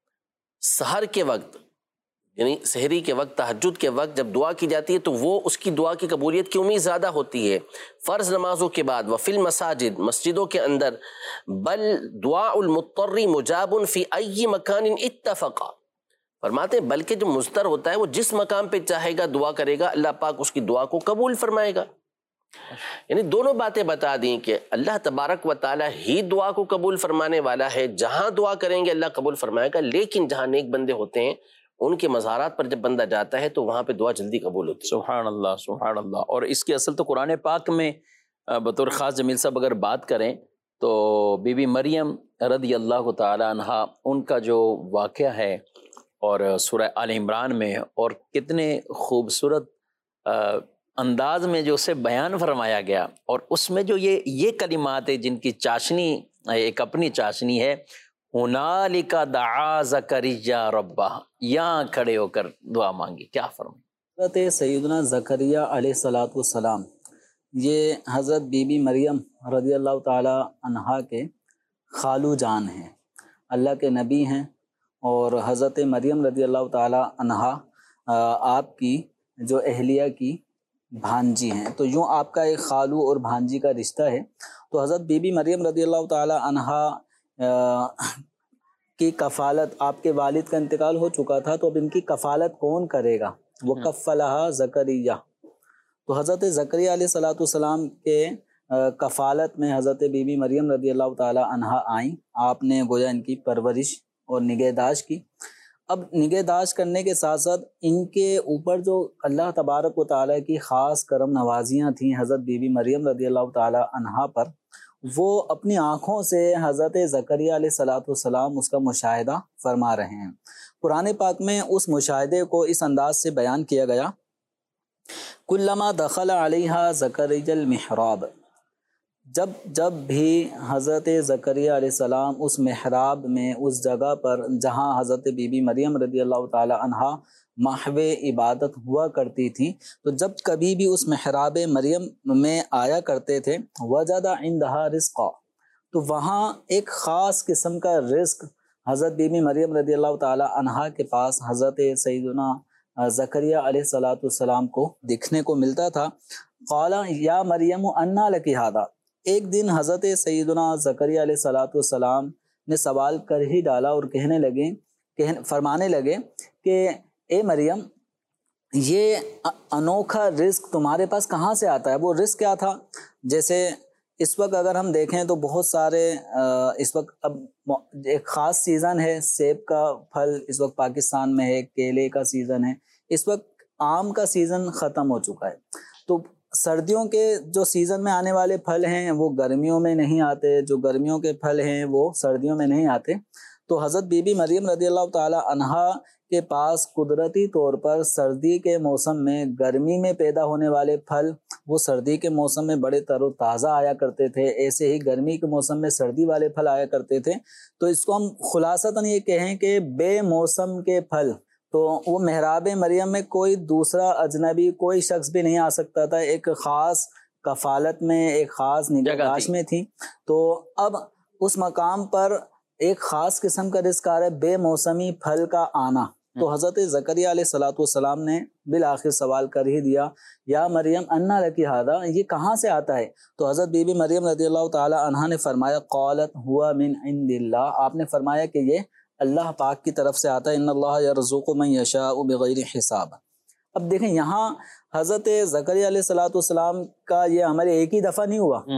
سحر کے وقت یعنی سحری کے وقت، تہجد کے وقت جب دعا کی جاتی ہے تو وہ اس کی دعا کی قبولیت کی امید زیادہ ہوتی ہے فرض نمازوں کے بعد، وفی المساجد، مسجدوں کے اندر، بل دعاء المضطر مجاب فی ای مکان اتفق، فرماتے ہیں بلکہ جو مضطر ہوتا ہے وہ جس مقام پہ چاہے گا دعا کرے گا، اللہ پاک اس کی دعا کو قبول فرمائے گا۔ یعنی دونوں باتیں بتا دیں کہ اللہ تبارک و تعالی ہی دعا کو قبول فرمانے والا ہے، جہاں دعا کریں گے اللہ قبول فرمائے گا، لیکن جہاں نیک بندے ہوتے ہیں ان کے مزارات پر جب بندہ جاتا ہے تو وہاں پہ دعا جلدی قبول ہوتی ہے۔ سبحان اللہ، سبحان اللہ۔ اور اس کی اصل تو قرآن پاک میں بطور خاص جمیل صاحب اگر بات کریں تو بی بی مریم رضی اللہ تعالی عنہا ان کا جو واقعہ ہے اور سورہ آل عمران میں، اور کتنے خوبصورت انداز میں جو اسے بیان فرمایا گیا، اور اس میں جو یہ یہ کلمات ہیں جن کی چاشنی ایک اپنی چاشنی ہے، ہنالک دعا زکریا ربہ، یہاں کھڑے ہو کر دعا مانگی، کیا فرمائیں؟ حضرت سیدنا زکریا علیہ الصلاۃ والسلام یہ حضرت بی بی مریم رضی اللہ تعالی عنہا کے خالو جان ہیں، اللہ کے نبی ہیں، اور حضرت مریم رضی اللہ تعالی عنہا آپ کی جو اہلیہ کی بھانجی ہیں، تو یوں آپ کا ایک خالو اور بھانجی کا رشتہ ہے۔ تو حضرت بی بی مریم رضی اللہ تعالی عنہا کی کفالت، آپ کے والد کا انتقال ہو چکا تھا تو اب ان کی کفالت کون کرے گا؟ وہ کفلہا زکریا، تو حضرت زکریا علیہ الصلاۃ والسلام کے کفالت میں حضرت بی بی مریم رضی اللہ تعالی عنہا آئیں، آپ نے گویا ان کی پرورش اور نگہداشت کی۔ اب نگہداشت کرنے کے ساتھ ساتھ ان کے اوپر جو اللہ تبارک و تعالیٰ کی خاص کرم نوازیاں تھیں حضرت بی بی مریم رضی اللہ تعالی عنہا پر، وہ اپنی آنکھوں سے حضرت زکریا علیہ الصلاۃ والسلام اس کا مشاہدہ فرما رہے ہیں۔ قرآن پاک میں اس مشاہدے کو اس انداز سے بیان کیا گیا، کلما دخل علیہا زکریا المحراب، جب جب بھی حضرت زکریا علیہ السلام اس محراب میں، اس جگہ پر جہاں حضرت بی بی مریم رضی اللہ تعالی عنہا محو عبادت ہوا کرتی تھی، تو جب کبھی بھی اس محراب مریم میں آیا کرتے تھے، وجد عندہا رزقا، تو وہاں ایک خاص قسم کا رزق حضرت بی بی مریم رضی اللہ تعالی عنہا کے پاس حضرت سیدنا ज़करिया अलैहिस्सलाम को दिखने को मिलता था। क़ाला या मरियम अन्ना लकी हादा, एक दिन हज़रत सैयदना ज़करिया अलैहिस्सलाम ने सवाल कर ही डाला और कहने लगे कह फरमाने लगे कि ए मरियम, ये अनोखा रिस्क तुम्हारे पास कहाँ से आता है? वो रिस्क क्या था? जैसे इस वक्त अगर हम देखें तो बहुत सारे इस वक्त अब एक ख़ास सीज़न है, सेब का फल इस वक्त पाकिस्तान में है, केले का सीज़न है, इस वक्त आम का सीज़न ख़त्म हो चुका है। तो सर्दियों के जो सीज़न में आने वाले फल हैं वो गर्मियों में नहीं आते, जो गर्मियों के फल हैं वो सर्दियों में नहीं आते। तो हज़रत बीबी मरियम रज़ियल्लाहु ताला अन्हा के पास कुदरती तौर पर सर्दी के मौसम में गर्मी में पैदा होने वाले फल वो सर्दी के मौसम में बड़े तरोताज़ा आया करते थे, ऐसे ही गर्मी के मौसम में सर्दी वाले फल आया करते थे। तो इसको हम खुलासतन ये कहें कि बेमौसम के फल, तो वो महराब मरियम में कोई दूसरा अजनबी कोई शख्स भी नहीं आ सकता था, एक ख़ास कफ़ालत में, एक ख़ास निगाहदाश्त में थी। तो अब उस मकाम पर एक ख़ास किस्म का रिज़्क़ आ रहा है, बेमौसमी फल का आना। तो हज़रत ज़करिया अलैहिस्सलाम ने बिल आखिर सवाल कर ही दिया, या मरियम अन्ना लकी हादा, ये कहाँ से आता है? तो हज़रत बीबी मरियम रज़ियल्लाहु ताला अन्हा ने फरमाया क़ालत हुआ मिन इंदिल्लाह, आपने फरमाया कि ये अल्लाह पाक की तरफ से आता है, इन्नल्लाह यरज़ुक़ु मन यशाउ बिग़ैरि हिसाब। अब देखें यहाँ हज़रत ज़करिया अलैहिस्सलाम का ये अमल एक ही दफ़ा नहीं हुआ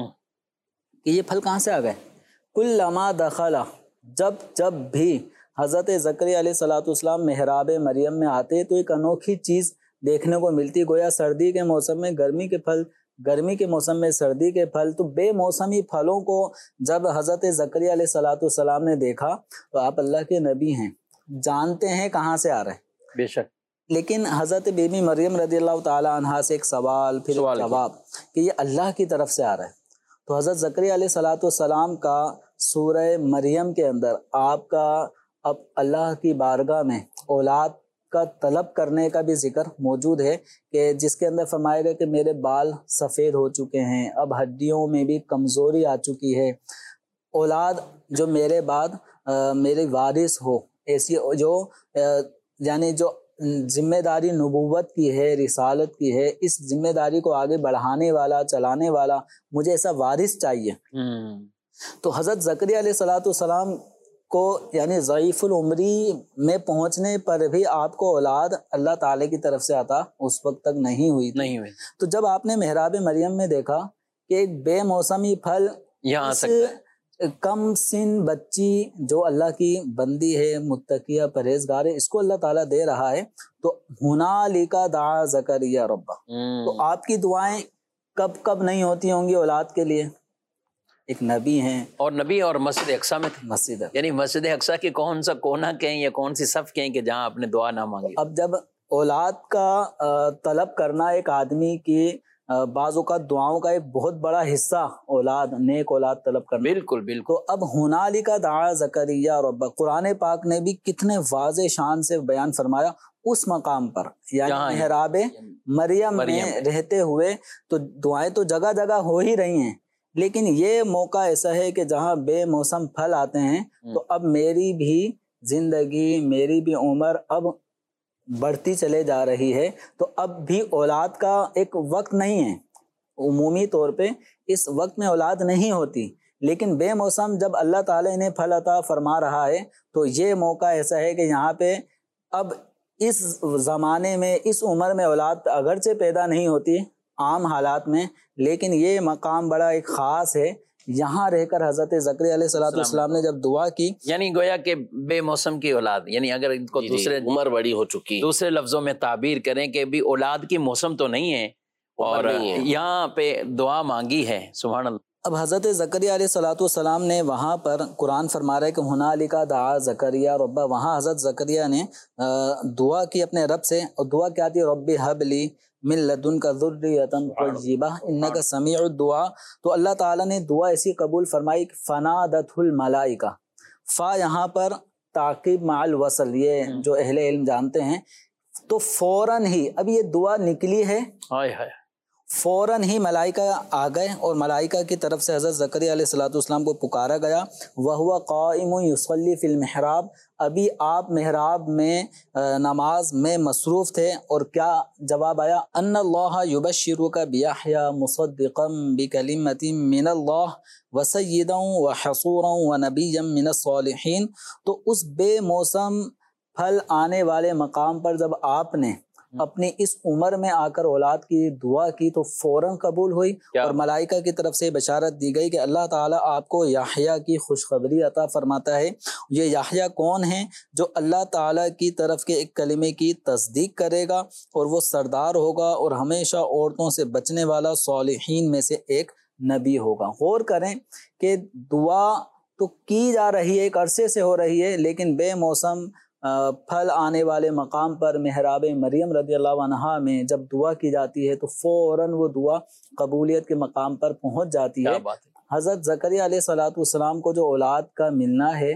कि ये फल कहाँ से आ गए। कुल्लमा दखला, जब जब भी हज़रत ज़करिया अलैहिस्सलाम महराब मरियम में आते तो एक अनोखी चीज़ देखने को मिलती, गोया सर्दी के मौसम में गर्मी के फल, गर्मी के मौसम में सर्दी के फल। तो बेमौसमी फलों को जब हज़रत ज़करिया अलैहिस्सलाम ने देखा तो आप अल्लाह के नबी हैं, जानते हैं कहाँ से आ रहे हैं, बेशक, लेकिन हज़रत बीबी मरियम रज़ियल्लाहु ताला अन्हा से एक सवाल फिर एक जवाब कि ये अल्लाह की तरफ से आ रहा है। तो हज़रत ज़करिया अलैहिस्सलाम का सूरह मरियम के अंदर आपका अब अल्लाह की बारगाह में औलाद का तलब करने का भी जिक्र मौजूद है कि जिसके अंदर फरमाया गया कि मेरे बाल सफ़ेद हो चुके हैं, अब हड्डियों में भी कमज़ोरी आ चुकी है, औलाद जो मेरे बाद आ, मेरे वारिस हो, ऐसी जो यानी जो जिम्मेदारी नबूवत की है, रिसालत की है, इस जिम्मेदारी को आगे बढ़ाने वाला, चलाने वाला, मुझे ऐसा वारिस चाहिए। तो हज़रत ज़करिया अलैहिस्सलाम को यानी ज़ईफ़ुल उम्री में पहुंचने पर भी आपको औलाद अल्लाह ताला की तरफ से आता उस वक्त तक नहीं हुई नहीं हुई। तो जब आपने महराब मरियम में देखा कि एक बेमौसमी फल यहाँ कम सिन बच्ची जो अल्लाह की बंदी है, मुत्तकिया, परहेजगार है, इसको अल्लाह ताला दे रहा है, तो हुनालिका दआ ज़करिया रब्बा। तो आपकी दुआएं कब कब नहीं होती होंगी औलाद के लिए? एक नबी हैं, और नबी और मस्जिद अक्सा में थे, मस्जिद यानी मस्जिद अक्सा के कौन सा कोना कहें या कौन सी सफ कहें कि जहाँ आपने दुआ ना मांगी। अब जब औलाद का तलब करना एक आदमी की बाज़ों का दुआओं का एक बहुत बड़ा हिस्सा, औलाद, नेक औलाद तलब करना, बिल्कुल बिल्कुल। तो अब हुनालिका दआ ज़करिया रब्बा, कुरान पाक ने भी कितने वाज़े शान से बयान फरमाया उस मकाम पर, यानी महराब मरियम में रहते हुए। तो दुआएं तो जगह जगह हो ही रही हैं, लेकिन ये मौका ऐसा है कि जहाँ बेमौसम फल आते हैं, तो अब मेरी भी जिंदगी, मेरी भी उम्र अब बढ़ती चले जा रही है। तो अब भी औलाद का एक वक्त नहीं है, उमूमी तौर पे इस वक्त में औलाद नहीं होती, लेकिन बेमौसम जब अल्लाह ताला इन्हें फल अता फरमा रहा है, तो ये मौका ऐसा है कि यहाँ पे अब इस ज़माने में, इस उम्र में औलाद अगरचे पैदा नहीं होती आम हालात में, लेकिन ये मकाम बड़ा एक ख़ास है। यहाँ रहकर हज़रत ज़करिया अलैहिस्सलाम ने जब दुआ की, यानी गोया के बेमौसम की औलाद, यानी अगर इनको दूसरे उम्र बड़ी हो चुकी, दूसरे लफ्ज़ों में ताबीर करें कि भी औलाद की मौसम तो नहीं है और यहाँ पे दुआ मांगी है। सुभान अल्लाह। अब हज़रत ज़करिया अलैहिस्सलाम ने वहाँ पर कुरान फरमा रहा है कि हुनालिका दआ ज़करिया रब्बा, वहाँ हज़रत ज़करिया ने दुआ की अपने रब से, और दुआ क्या थी? रब्बी हबली मिन लदुनका ज़ुर्रियतन तय्यिबा इन्नका समीउद दुआ। तो अल्लाह ताला ने दुआ ऐसी कबूल फरमाई कि फनादतहुल मलाइका, फ़ा यहाँ पर ताक़ीब माल वसल, ये जो अहले इल्म जानते हैं, तो फौरन ही अब ये दुआ निकली है, हाय हाय, فوراً ہی ملائکہ آ گئے اور ملائکہ کی طرف سے حضرت زکریا علیہ الصلوۃ والسلام کو پکارا گیا. وَهُوَ قَائِمٌ يُصَلِّي فِي الْمِحْرَابِ، ابھی آپ محراب میں نماز میں مصروف تھے، اور کیا جواب آیا؟ ان اللہ یبشرک بیحییٰ مصدقا بکلمۃ من اللہ وسیدا وحصورا ونبیا من الصالحین. تو اس بے موسم پھل آنے والے مقام پر جب آپ نے اپنی اس عمر میں آ کر اولاد کی دعا کی تو فوراً قبول ہوئی، اور ملائکہ کی طرف سے بشارت دی گئی کہ اللہ تعالیٰ آپ کو یحییٰ کی خوشخبری عطا فرماتا ہے. یہ یحییٰ کون ہیں؟ جو اللہ تعالیٰ کی طرف کے ایک کلمے کی تصدیق کرے گا، اور وہ سردار ہوگا اور ہمیشہ عورتوں سے بچنے والا صالحین میں سے ایک نبی ہوگا. غور کریں کہ دعا تو کی جا رہی ہے، ایک عرصے سے ہو رہی ہے، لیکن بے موسم پھل آنے والے مقام پر محراب مریم رضی اللہ عنہا میں جب دعا کی جاتی ہے تو فوراً وہ دعا قبولیت کے مقام پر پہنچ جاتی ہے. حضرت زکریا علیہ الصلوۃ والسلام کو جو اولاد کا ملنا ہے،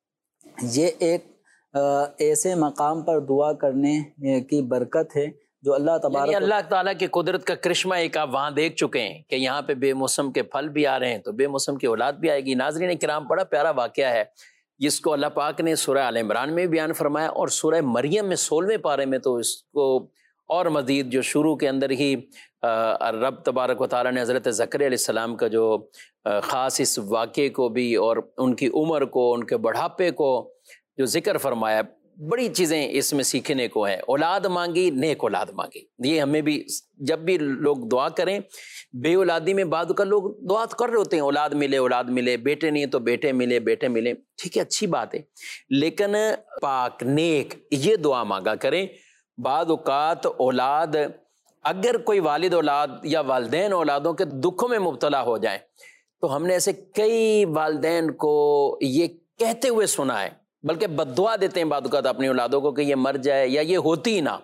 یہ ایک ایسے مقام پر دعا کرنے کی برکت ہے جو اللہ تبارک یعنی اللہ تعالیٰ کی قدرت کا کرشمہ ایک آپ وہاں دیکھ چکے ہیں کہ یہاں پہ بے موسم کے پھل بھی آ رہے ہیں تو بے موسم کی اولاد بھی آئے گی. ناظرین کرام، بڑا پیارا واقعہ ہے جس کو اللہ پاک نے سورہ آل عمران میں بیان فرمایا، اور سورہ مریم میں سولہویں پارے میں تو اس کو اور مزید جو شروع کے اندر ہی رب تبارک و تعالیٰ نے حضرت زکریا علیہ السلام کا جو خاص اس واقعے کو بھی اور ان کی عمر کو، ان کے بڑھاپے کو جو ذکر فرمایا، بڑی چیزیں اس میں سیکھنے کو ہیں. اولاد مانگی، نیک اولاد مانگی. یہ ہمیں بھی جب بھی لوگ دعا کریں، بے اولادی میں بعد کا لوگ دعا کر رہے ہوتے ہیں، اولاد ملے اولاد ملے، بیٹے نہیں تو بیٹے ملے بیٹے ملے، ٹھیک ہے، اچھی بات ہے، لیکن پاک نیک یہ دعا مانگا کریں. بعض اوقات اولاد، اگر کوئی والد اولاد یا والدین اولادوں کے دکھوں میں مبتلا ہو جائیں تو ہم نے ایسے کئی والدین کو یہ کہتے ہوئے سنا ہے، بلکہ بد دعا دیتے ہیں بعض اوقات اپنی اولادوں کو کہ یہ مر جائے یا یہ ہوتی ہی نہ.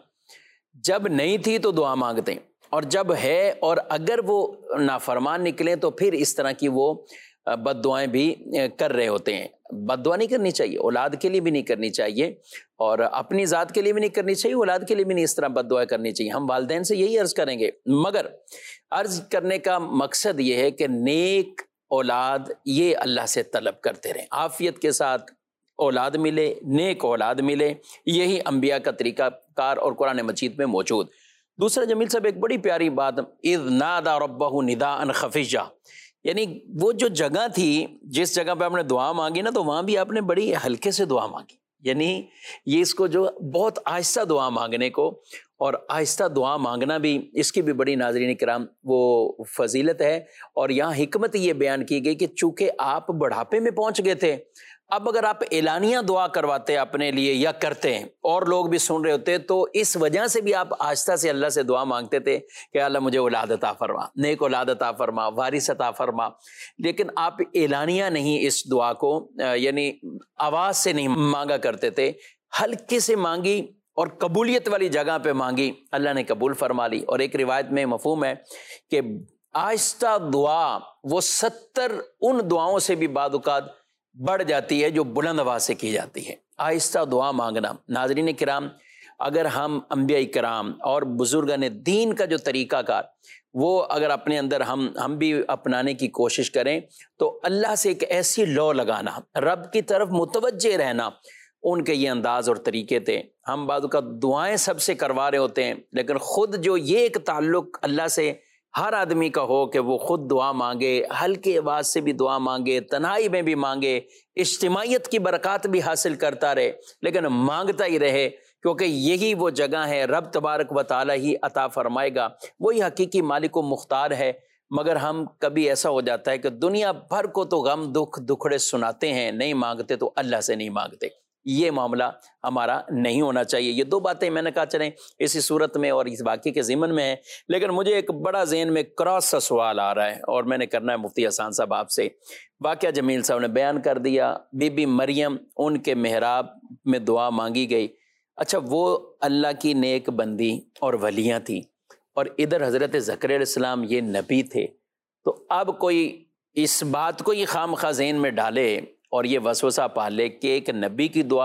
جب نہیں تھی تو دعا مانگتے ہیں، اور جب ہے اور اگر وہ نافرمان نکلیں تو پھر اس طرح کی وہ بد دعائیں بھی کر رہے ہوتے ہیں. بد دعا نہیں کرنی چاہیے، اولاد کے لیے بھی نہیں کرنی چاہیے، اور اپنی ذات کے لیے بھی نہیں کرنی چاہیے، اولاد کے لیے بھی نہیں اس طرح بد دعائیں کرنی چاہیے. ہم والدین سے یہی عرض کریں گے، مگر عرض کرنے کا مقصد یہ ہے کہ نیک اولاد یہ اللہ سے طلب کرتے رہیں، عافیت کے ساتھ اولاد ملے، نیک اولاد ملے. یہی انبیاء کا طریقہ کار اور قرآن مجید میں موجود. دوسرا جمیل صاحب ایک بڑی پیاری بات، اذ نادى ربه نداء خفيا، یعنی وہ جو جگہ تھی جس جگہ پہ آپ نے دعا مانگی نا، تو وہاں بھی آپ نے بڑی ہلکے سے دعا مانگی. یعنی یہ اس کو جو بہت آہستہ دعا مانگنے کو، اور آہستہ دعا مانگنا بھی اس کی بھی بڑی ناظرین کرام وہ فضیلت ہے. اور یہاں حکمت یہ بیان کی گئی کہ چونکہ آپ بڑھاپے میں پہنچ گئے تھے، اب اگر آپ اعلانیہ دعا کرواتے اپنے لیے یا کرتے ہیں اور لوگ بھی سن رہے ہوتے تو اس وجہ سے بھی آپ آہستہ سے اللہ سے دعا مانگتے تھے کہ اللہ مجھے اولاد عطا فرما، نیک اولاد عطا فرما، وارث عطا فرما. لیکن آپ اعلانیہ نہیں اس دعا کو یعنی آواز سے نہیں مانگا کرتے تھے، ہلکے سے مانگی اور قبولیت والی جگہ پہ مانگی، اللہ نے قبول فرما لی. اور ایک روایت میں مفہوم ہے کہ آہستہ دعا وہ ستر ان دعاؤں سے بھی بعض اوقات بڑھ جاتی ہے جو بلند آواز سے کی جاتی ہے. آہستہ دعا مانگنا. ناظرین کرام، اگر ہم انبیاء کرام اور بزرگان دین کا جو طریقہ کار وہ اگر اپنے اندر ہم ہم بھی اپنانے کی کوشش کریں تو اللہ سے ایک ایسی لو لگانا، رب کی طرف متوجہ رہنا، ان کے یہ انداز اور طریقے تھے. ہم بعض اوقات دعائیں سب سے کروا رہے ہوتے ہیں، لیکن خود جو یہ ایک تعلق اللہ سے ہر آدمی کا ہو کہ وہ خود دعا مانگے، ہلکے آواز سے بھی دعا مانگے، تنہائی میں بھی مانگے، اجتماعیت کی برکات بھی حاصل کرتا رہے، لیکن مانگتا ہی رہے، کیونکہ یہی وہ جگہ ہے رب تبارک و تعالیٰ ہی عطا فرمائے گا، وہی حقیقی مالک و مختار ہے. مگر ہم کبھی ایسا ہو جاتا ہے کہ دنیا بھر کو تو غم دکھ دکھڑے سناتے ہیں، نہیں مانگتے تو اللہ سے نہیں مانگتے. یہ معاملہ ہمارا نہیں ہونا چاہیے. یہ دو باتیں میں نے کہا چلیں اسی صورت میں اور اس واقعے کے ضمن میں ہے، لیکن مجھے ایک بڑا ذہن میں کراس سا سوال آ رہا ہے اور میں نے کرنا ہے مفتی احسان صاحب آپ سے. واقعہ جمیل صاحب نے بیان کر دیا، بی بی مریم ان کے محراب میں دعا مانگی گئی. اچھا، وہ اللہ کی نیک بندی اور ولیاں تھیں، اور ادھر حضرت زکریا علیہ السلام یہ نبی تھے. تو اب کوئی اس بات کو یہ خام خواہ ذہن میں ڈالے اور یہ وسوسہ پالے کہ ایک نبی کی دعا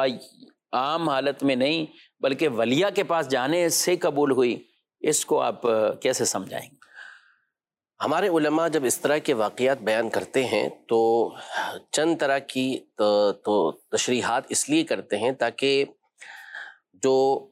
عام حالت میں نہیں بلکہ ولیہ کے پاس جانے سے قبول ہوئی، اس کو آپ کیسے سمجھائیں گے؟ ہمارے علماء جب اس طرح کے واقعات بیان کرتے ہیں تو چند طرح کی تو تشریحات اس لیے کرتے ہیں تاکہ جو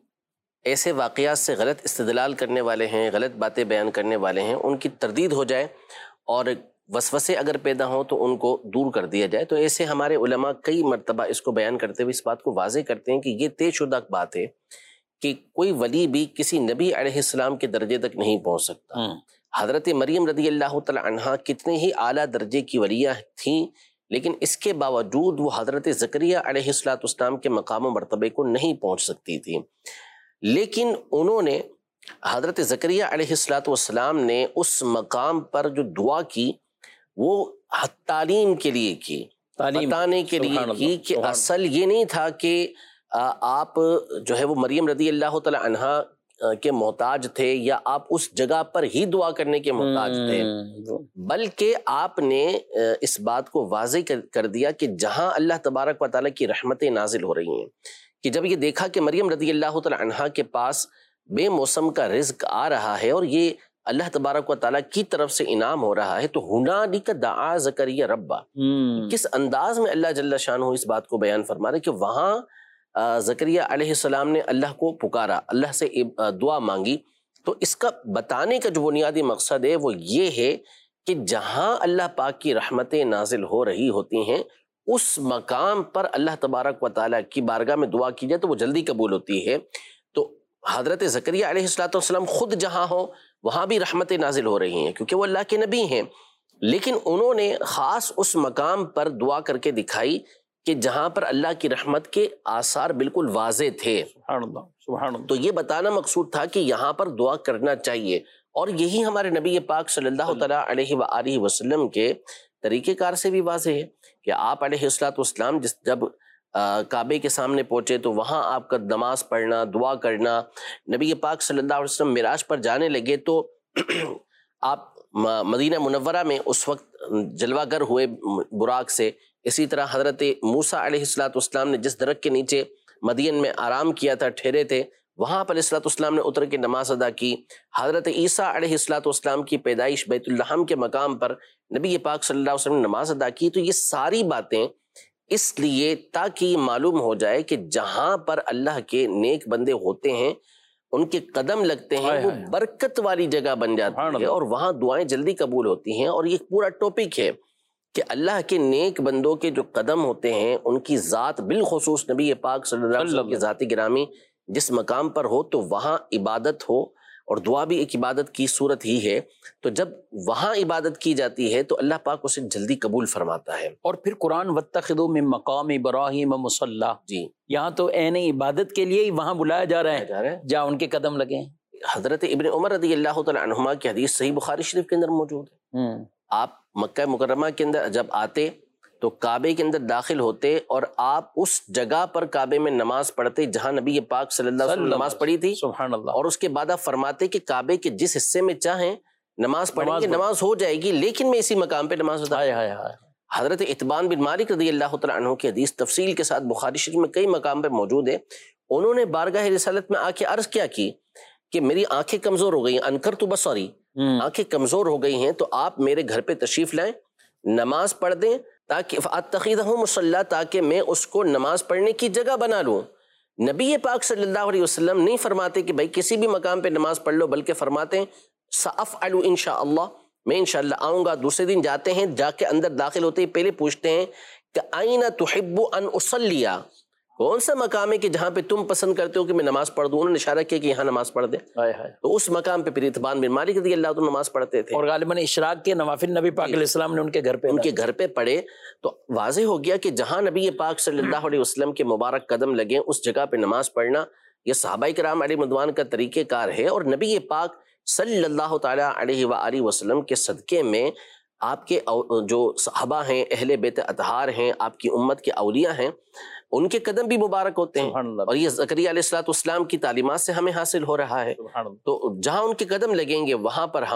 ایسے واقعات سے غلط استدلال کرنے والے ہیں، غلط باتیں بیان کرنے والے ہیں، ان کی تردید ہو جائے اور وسوسے اگر پیدا ہوں تو ان کو دور کر دیا جائے۔ تو ایسے ہمارے علماء کئی مرتبہ اس کو بیان کرتے ہوئے اس بات کو واضح کرتے ہیں کہ یہ طے شدہ بات ہے کہ کوئی ولی بھی کسی نبی علیہ السلام کے درجے تک نہیں پہنچ سکتا۔ حضرت مریم رضی اللہ تعالی عنہا کتنے ہی اعلیٰ درجے کی ولیہ تھیں، لیکن اس کے باوجود وہ حضرت زکریا علیہ السلام کے مقام و مرتبے کو نہیں پہنچ سکتی تھی، لیکن انہوں نے حضرت زکریا علیہ السلام نے اس مقام پر جو دعا کی وہ تعلیم کے لیے کی، بتانے کے لیے کی کہ اصل یہ نہیں تھا کہ آپ جو ہے وہ مریم رضی اللہ تعالی عنہا کے محتاج تھے یا آپ اس جگہ پر ہی دعا کرنے کے محتاج تھے، بلکہ آپ نے اس بات کو واضح کر دیا کہ جہاں اللہ تبارک و تعالیٰ کی رحمتیں نازل ہو رہی ہیں، کہ جب یہ دیکھا کہ مریم رضی اللہ تعالی عنہا کے پاس بے موسم کا رزق آ رہا ہے اور یہ اللہ تبارک و تعالیٰ کی طرف سے انعام ہو رہا ہے، تو ہنالک دعا زکریا ربا، کس انداز میں اللہ جل شانہ اس بات کو بیان فرما رہے کہ وہاں زکریا علیہ السلام نے اللہ کو پکارا، اللہ سے دعا مانگی۔ تو اس کا بتانے کا جو بنیادی مقصد ہے وہ یہ ہے کہ جہاں اللہ پاک کی رحمتیں نازل ہو رہی ہوتی ہیں اس مقام پر اللہ تبارک و تعالیٰ کی بارگاہ میں دعا کی جائے تو وہ جلدی قبول ہوتی ہے۔ تو حضرت زکریا علیہ السلام خود جہاں ہو وہاں بھی رحمتیں نازل ہو رہی ہیں کیونکہ وہ اللہ کے نبی ہیں، لیکن انہوں نے خاص اس مقام پر دعا کر کے دکھائی کہ جہاں پر اللہ کی رحمت کے آثار بالکل واضح تھے۔ سبحان اللہ، سبحان اللہ۔ تو یہ بتانا مقصود تھا کہ یہاں پر دعا کرنا چاہیے، اور یہی ہمارے نبی پاک صلی اللہ تعالیٰ علیہ وآلہ وسلم کے طریقہ کار سے بھی واضح ہے کہ آپ علیہ الصلوۃ والسلام جس جب کعبے کے سامنے پہنچے تو وہاں آپ کا نماز پڑھنا، دعا کرنا، نبی پاک صلی اللہ علیہ وسلم معراج پر جانے لگے تو آپ مدینہ منورہ میں اس وقت جلوہ گر ہوئے براق سے، اسی طرح حضرت موسیٰ علیہ الصلوۃ والسلام نے جس درخت کے نیچے مدین میں آرام کیا تھا، ٹھہرے تھے، وہاں پر علیہ الصلوۃ والسلام نے اتر کے نماز ادا کی۔ حضرت عیسیٰ علیہ الصلوۃ والسلام کی پیدائش بیت الحم کے مقام پر نبی پاک صلی اللہ علیہ وسلم نے نماز ادا کی۔ تو یہ ساری باتیں اس لیے تاکہ معلوم ہو جائے کہ جہاں پر اللہ کے نیک بندے ہوتے ہیں ان کے قدم لگتے ہیں وہ برکت والی جگہ بن جاتی ہے اور وہاں دعائیں جلدی قبول ہوتی ہیں۔ اور یہ پورا ٹاپک ہے کہ اللہ کے نیک بندوں کے جو قدم ہوتے ہیں ان کی ذات، بالخصوص نبی پاک صلی اللہ علیہ وسلم کی ذات گرامی جس مقام پر ہو تو وہاں عبادت ہو، اور دعا بھی ایک عبادت کی صورت ہی ہے، تو جب وہاں عبادت کی جاتی ہے تو اللہ پاک اسے جلدی قبول فرماتا ہے۔ اور پھر قرآن وَاتَّخِذُوا مِن مَّقَامِ إِبْرَاهِيمَ مُصَلًّى، جی یہاں تو عین عبادت کے لیے ہی وہاں بلایا جا رہا ہے جہاں ان کے قدم لگیں۔ حضرت ابن عمر رضی اللہ تعالی عنہما کی حدیث صحیح بخاری شریف کے اندر موجود ہے، آپ مکہ مکرمہ کے اندر جب آتے تو کعبے کے اندر داخل ہوتے اور آپ اس جگہ پر کعبے میں نماز پڑھتے جہاں نبی پاک صلی اللہ علیہ وسلم نماز پڑھی تھی، سبحان اللہ، اور اس کے بعد آپ فرماتے کہ کعبے کے جس حصے میں چاہیں نماز پڑھیں گے، نماز ہو جائے گی، لیکن میں اسی مقام پہ نماز ادا کروں۔ حضرت اتبان بن مالک رضی اللہ تعالیٰ عنہ کی حدیث تفصیل کے ساتھ بخاری شریف میں کئی مقام پہ موجود ہے، انہوں نے بارگاہ رسالت میں آ کے عرض کیا کی کہ میری آنکھیں کمزور ہو گئی ہیں، انکرت بصری، آنکھیں کمزور ہو گئی ہیں، تو آپ میرے گھر پہ تشریف لائیں، نماز پڑھ دیں تاکہ فَأَتَّخِذَهُ مُصَلَّى، تاکہ میں اس کو نماز پڑھنے کی جگہ بنا لوں۔ نبی پاک صلی اللہ علیہ وسلم نہیں فرماتے کہ بھائی کسی بھی مقام پہ نماز پڑھ لو، بلکہ فرماتے ہیں سأفعل انشاءاللہ، میں انشاءاللہ آؤں گا۔ دوسرے دن جاتے ہیں، جا کے اندر داخل ہوتے ہی پہلے پوچھتے ہیں کہ أَيْنَ تُحِبُّ أَنْ أُصَلِّيَ، کون سا مقام ہے کہ جہاں پہ تم پسند کرتے ہو کہ میں نماز پڑھ دوں؟ انہوں نے اشارہ کیا کہ یہاں نماز پڑھ دیں، تو اس مقام پہ پھر اتبان بن مالک رضی اللہ عنہ نماز پڑھتے تھے، اور غالباً اشراق کے نوافل نبی پاک علیہ السلام نے ان کے گھر پہ ان کے گھر پہ پڑھے۔ تو واضح ہو گیا کہ جہاں نبی پاک صلی اللہ علیہ وسلم کے مبارک قدم لگیں اس جگہ پہ نماز پڑھنا یہ صحابہ کرام علیہ رضوان کا طریقہ کار ہے، اور نبی پاک صلی اللہ تعالیٰ علیہ وآلہ وسلم کے صدقے میں آپ کے جو صحابہ ہیں، اہل بیت اطہار ہیں، آپ کی امت کے اولیاء ہیں، ان کے قدم بھی مبارک ہوتے ہیں، اور یہ زکریا علیہ السلام کی تعلیمات سے ہمیں حاصل ہو رہا ہے۔ تو جہاں ان کے قدم لگیں گے وہاں پر ہم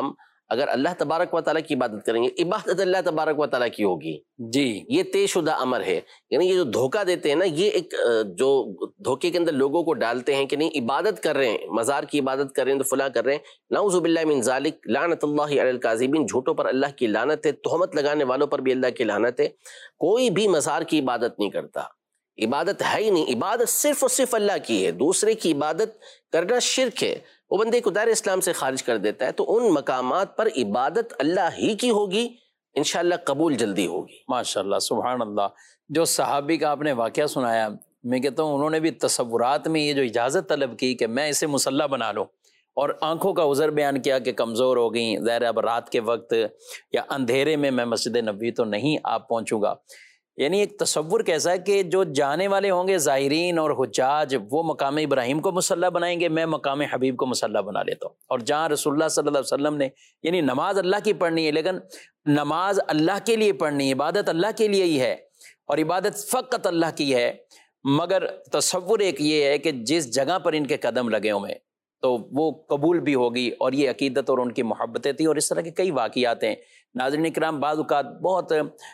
اگر اللہ تبارک و تعالیٰ کی عبادت کریں گے، عبادت اللہ تبارک و تعالیٰ کی ہوگی. جی یہ طے شدہ امر ہے. یعنی یہ جو دھوکہ دیتے ہیں نا، یہ ایک جو دھوکے کے اندر لوگوں کو ڈالتے ہیں کہ نہیں عبادت کر رہے ہیں، مزار کی عبادت کر رہے ہیں تو فلاں کر رہے ہیں. نعوذ باللہ من ذالک، لعنت اللہ علی الکاذبین، جھوٹوں پر اللہ کی لعنت ہے، تہمت لگانے والوں پر بھی اللہ کی لعنت ہے. کوئی بھی مزار کی عبادت نہیں کرتا، عبادت ہے ہی نہیں. عبادت صرف اور صرف اللہ کی ہے، دوسرے کی عبادت کرنا شرک ہے، وہ بندے کو دائرہ اسلام سے خارج کر دیتا ہے. تو ان مقامات پر عبادت اللہ ہی کی ہوگی، انشاءاللہ قبول جلدی ہوگی. ماشاءاللہ سبحان اللہ. جو صحابی کا آپ نے واقعہ سنایا، میں کہتا ہوں انہوں نے بھی تصورات میں یہ جو اجازت طلب کی کہ میں اسے مصلی بنا لوں، اور آنکھوں کا عذر بیان کیا کہ کمزور ہو گئیں، ظاہر اب رات کے وقت یا اندھیرے میں میں مسجد نبوی تو نہیں آپ پہنچوں گا. یعنی ایک تصور کیسا ہے کہ جو جانے والے ہوں گے زائرین اور حجاج، وہ مقام ابراہیم کو مصلی بنائیں گے، میں مقام حبیب کو مصلی بنا لیتا ہوں. اور جہاں رسول اللہ صلی اللہ علیہ وسلم نے، یعنی نماز اللہ کی پڑھنی ہے، لیکن نماز اللہ کے لیے پڑھنی ہے، عبادت اللہ کے لیے ہی ہے، اور عبادت فقط اللہ کی ہے. مگر تصور ایک یہ ہے کہ جس جگہ پر ان کے قدم لگے ہوئے تو وہ قبول بھی ہوگی، اور یہ عقیدت اور ان کی محبتیں تھیں. اور اس طرح کے کئی واقعات ہیں. ناظرین کرام، بعض اوقات بہت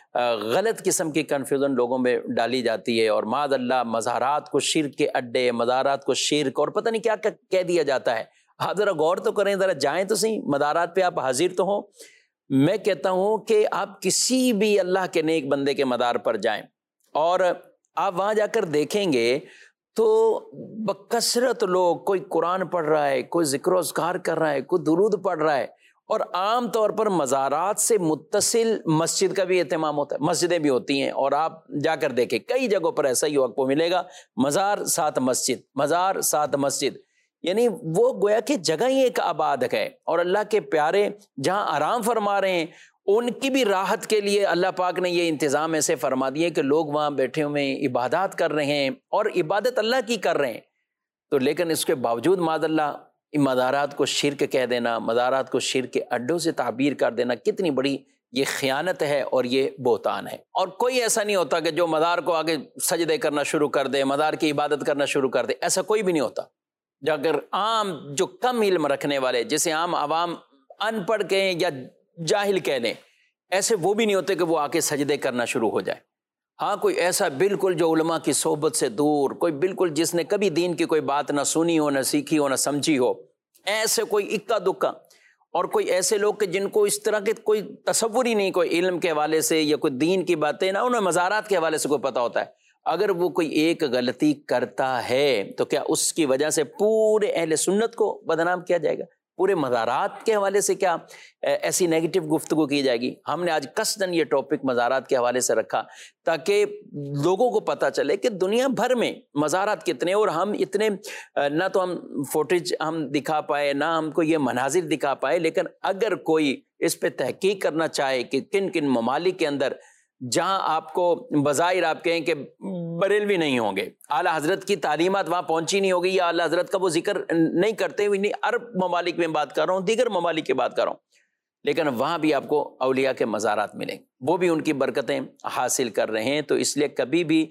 غلط قسم کی کنفیوژن لوگوں میں ڈالی جاتی ہے، اور معاذ اللہ مزارات کو شرک کے اڈے، مزارات کو شرک اور پتہ نہیں کیا کہہ دیا جاتا ہے. آپ ذرا غور تو کریں، ذرا جائیں تو صحیح، مزارات پہ آپ حاضر تو ہوں. میں کہتا ہوں کہ آپ کسی بھی اللہ کے نیک بندے کے مدار پر جائیں اور آپ وہاں جا کر دیکھیں گے تو بکثرت لوگ، کوئی قرآن پڑھ رہا ہے، کوئی ذکر و اذکار کر رہا ہے، کوئی درود پڑھ رہا ہے، اور عام طور پر مزارات سے متصل مسجد کا بھی اہتمام ہوتا ہے. مسجدیں بھی ہوتی ہیں، اور آپ جا کر دیکھیں کئی جگہوں پر ایسا ہی آپ کو ملے گا، مزار ساتھ مسجد، مزار ساتھ مسجد. یعنی وہ گویا کہ جگہ ہی ایک آباد ہے، اور اللہ کے پیارے جہاں آرام فرما رہے ہیں ان کی بھی راحت کے لیے اللہ پاک نے یہ انتظام ایسے فرما دیے کہ لوگ وہاں بیٹھے ہوئے عبادات کر رہے ہیں، اور عبادت اللہ کی کر رہے ہیں. تو لیکن اس کے باوجود معاذ اللہ مزارات کو شرک کہہ دینا، مزارات کو شرک کے اڈوں سے تعبیر کر دینا، کتنی بڑی یہ خیانت ہے اور یہ بہتان ہے. اور کوئی ایسا نہیں ہوتا کہ جو مزار کو آگے سجدے کرنا شروع کر دے، مزار کی عبادت کرنا شروع کر دے، ایسا کوئی بھی نہیں ہوتا. اگر عام جو کم علم رکھنے والے، جسے عام عوام ان پڑھ کہیں یا جاہل کہہ دیں، ایسے وہ بھی نہیں ہوتے کہ وہ آ کے سجدے کرنا شروع ہو جائے. ہاں کوئی ایسا بالکل جو علماء کی صحبت سے دور، کوئی بالکل جس نے کبھی دین کی کوئی بات نہ سنی ہو، نہ سیکھی ہو، نہ سمجھی ہو، ایسے کوئی اکا دکا، اور کوئی ایسے لوگ کہ جن کو اس طرح کے کوئی تصور ہی نہیں، کوئی علم کے حوالے سے یا کوئی دین کی باتیں نہ، انہیں مزارات کے حوالے سے کوئی پتہ ہوتا ہے. اگر وہ کوئی ایک غلطی کرتا ہے تو کیا اس کی وجہ سے پورے اہل سنت کو بدنام کیا جائے گا؟ پورے مزارات کے حوالے سے کیا ایسی نیگیٹو گفتگو کی جائے گی؟ ہم نے آج قصداً یہ ٹاپک مزارات کے حوالے سے رکھا تاکہ لوگوں کو پتہ چلے کہ دنیا بھر میں مزارات کتنے، اور ہم اتنے نہ تو ہم فوٹیج ہم دکھا پائے، نہ ہم کو یہ مناظر دکھا پائے، لیکن اگر کوئی اس پہ تحقیق کرنا چاہے کہ کن کن ممالک کے اندر جہاں آپ کو بظاہر آپ کہیں کہ بریلوی نہیں ہوں گے، اعلیٰ حضرت کی تعلیمات وہاں پہنچی نہیں ہوگی، یا اعلیٰ حضرت کا وہ ذکر نہیں کرتے ہوئے، نہیں عرب ممالک میں بات کر رہا ہوں، دیگر ممالک کی بات کر رہا ہوں، لیکن وہاں بھی آپ کو اولیاء کے مزارات ملیں، وہ بھی ان کی برکتیں حاصل کر رہے ہیں. تو اس لیے کبھی بھی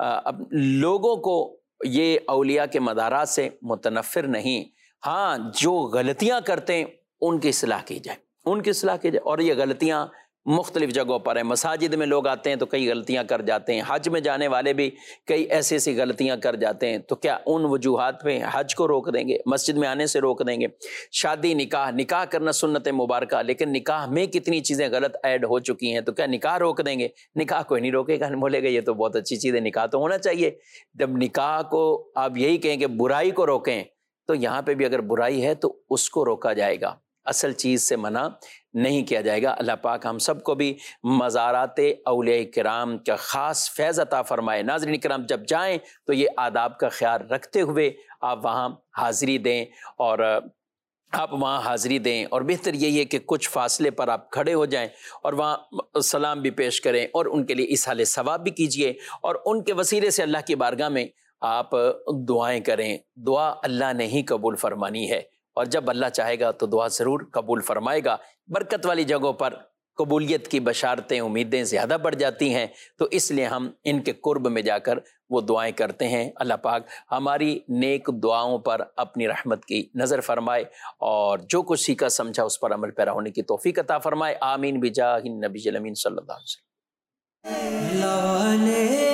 لوگوں کو یہ اولیاء کے مزارات سے متنفر نہیں، ہاں جو غلطیاں کرتے ہیں ان کی اصلاح کی جائے، ان کی اصلاح کی جائے. اور یہ غلطیاں مختلف جگہوں پر ہیں. مساجد میں لوگ آتے ہیں تو کئی غلطیاں کر جاتے ہیں، حج میں جانے والے بھی کئی ایسی ایسی غلطیاں کر جاتے ہیں. تو کیا ان وجوہات پہ حج کو روک دیں گے، مسجد میں آنے سے روک دیں گے؟ شادی، نکاح نکاح کرنا سنت مبارکہ، لیکن نکاح میں کتنی چیزیں غلط ایڈ ہو چکی ہیں، تو کیا نکاح روک دیں گے؟ نکاح کوئی نہیں روکے گا، بولے گا یہ تو بہت اچھی چیز ہے، نکاح تو ہونا چاہیے. جب نکاح کو آپ یہی کہیں کہ برائی کو روکیں، تو یہاں پہ بھی اگر برائی ہے تو اس کو روکا جائے گا، اصل چیز سے منع نہیں کیا جائے گا. اللہ پاک ہم سب کو بھی مزارات اولیاء کرام کا خاص فیض عطا فرمائے. ناظرین کرام، جب جائیں تو یہ آداب کا خیال رکھتے ہوئے آپ وہاں حاضری دیں، اور آپ وہاں حاضری دیں، اور بہتر یہی ہے کہ کچھ فاصلے پر آپ کھڑے ہو جائیں اور وہاں سلام بھی پیش کریں، اور ان کے لیے اصحال ثواب بھی کیجئے، اور ان کے وسیلے سے اللہ کی بارگاہ میں آپ دعائیں کریں. دعا اللہ نے ہی قبول فرمانی ہے، اور جب اللہ چاہے گا تو دعا ضرور قبول فرمائے گا. برکت والی جگہوں پر قبولیت کی بشارتیں امیدیں زیادہ بڑھ جاتی ہیں، تو اس لیے ہم ان کے قرب میں جا کر وہ دعائیں کرتے ہیں۔ اللہ پاک ہماری نیک دعاؤں پر اپنی رحمت کی نظر فرمائے اور جو کچھ سیکھا سمجھا اس پر عمل پیرا ہونے کی توفیق عطا فرمائے۔ آمین بجاہ النبی الامین صلی اللہ علیہ وسلم۔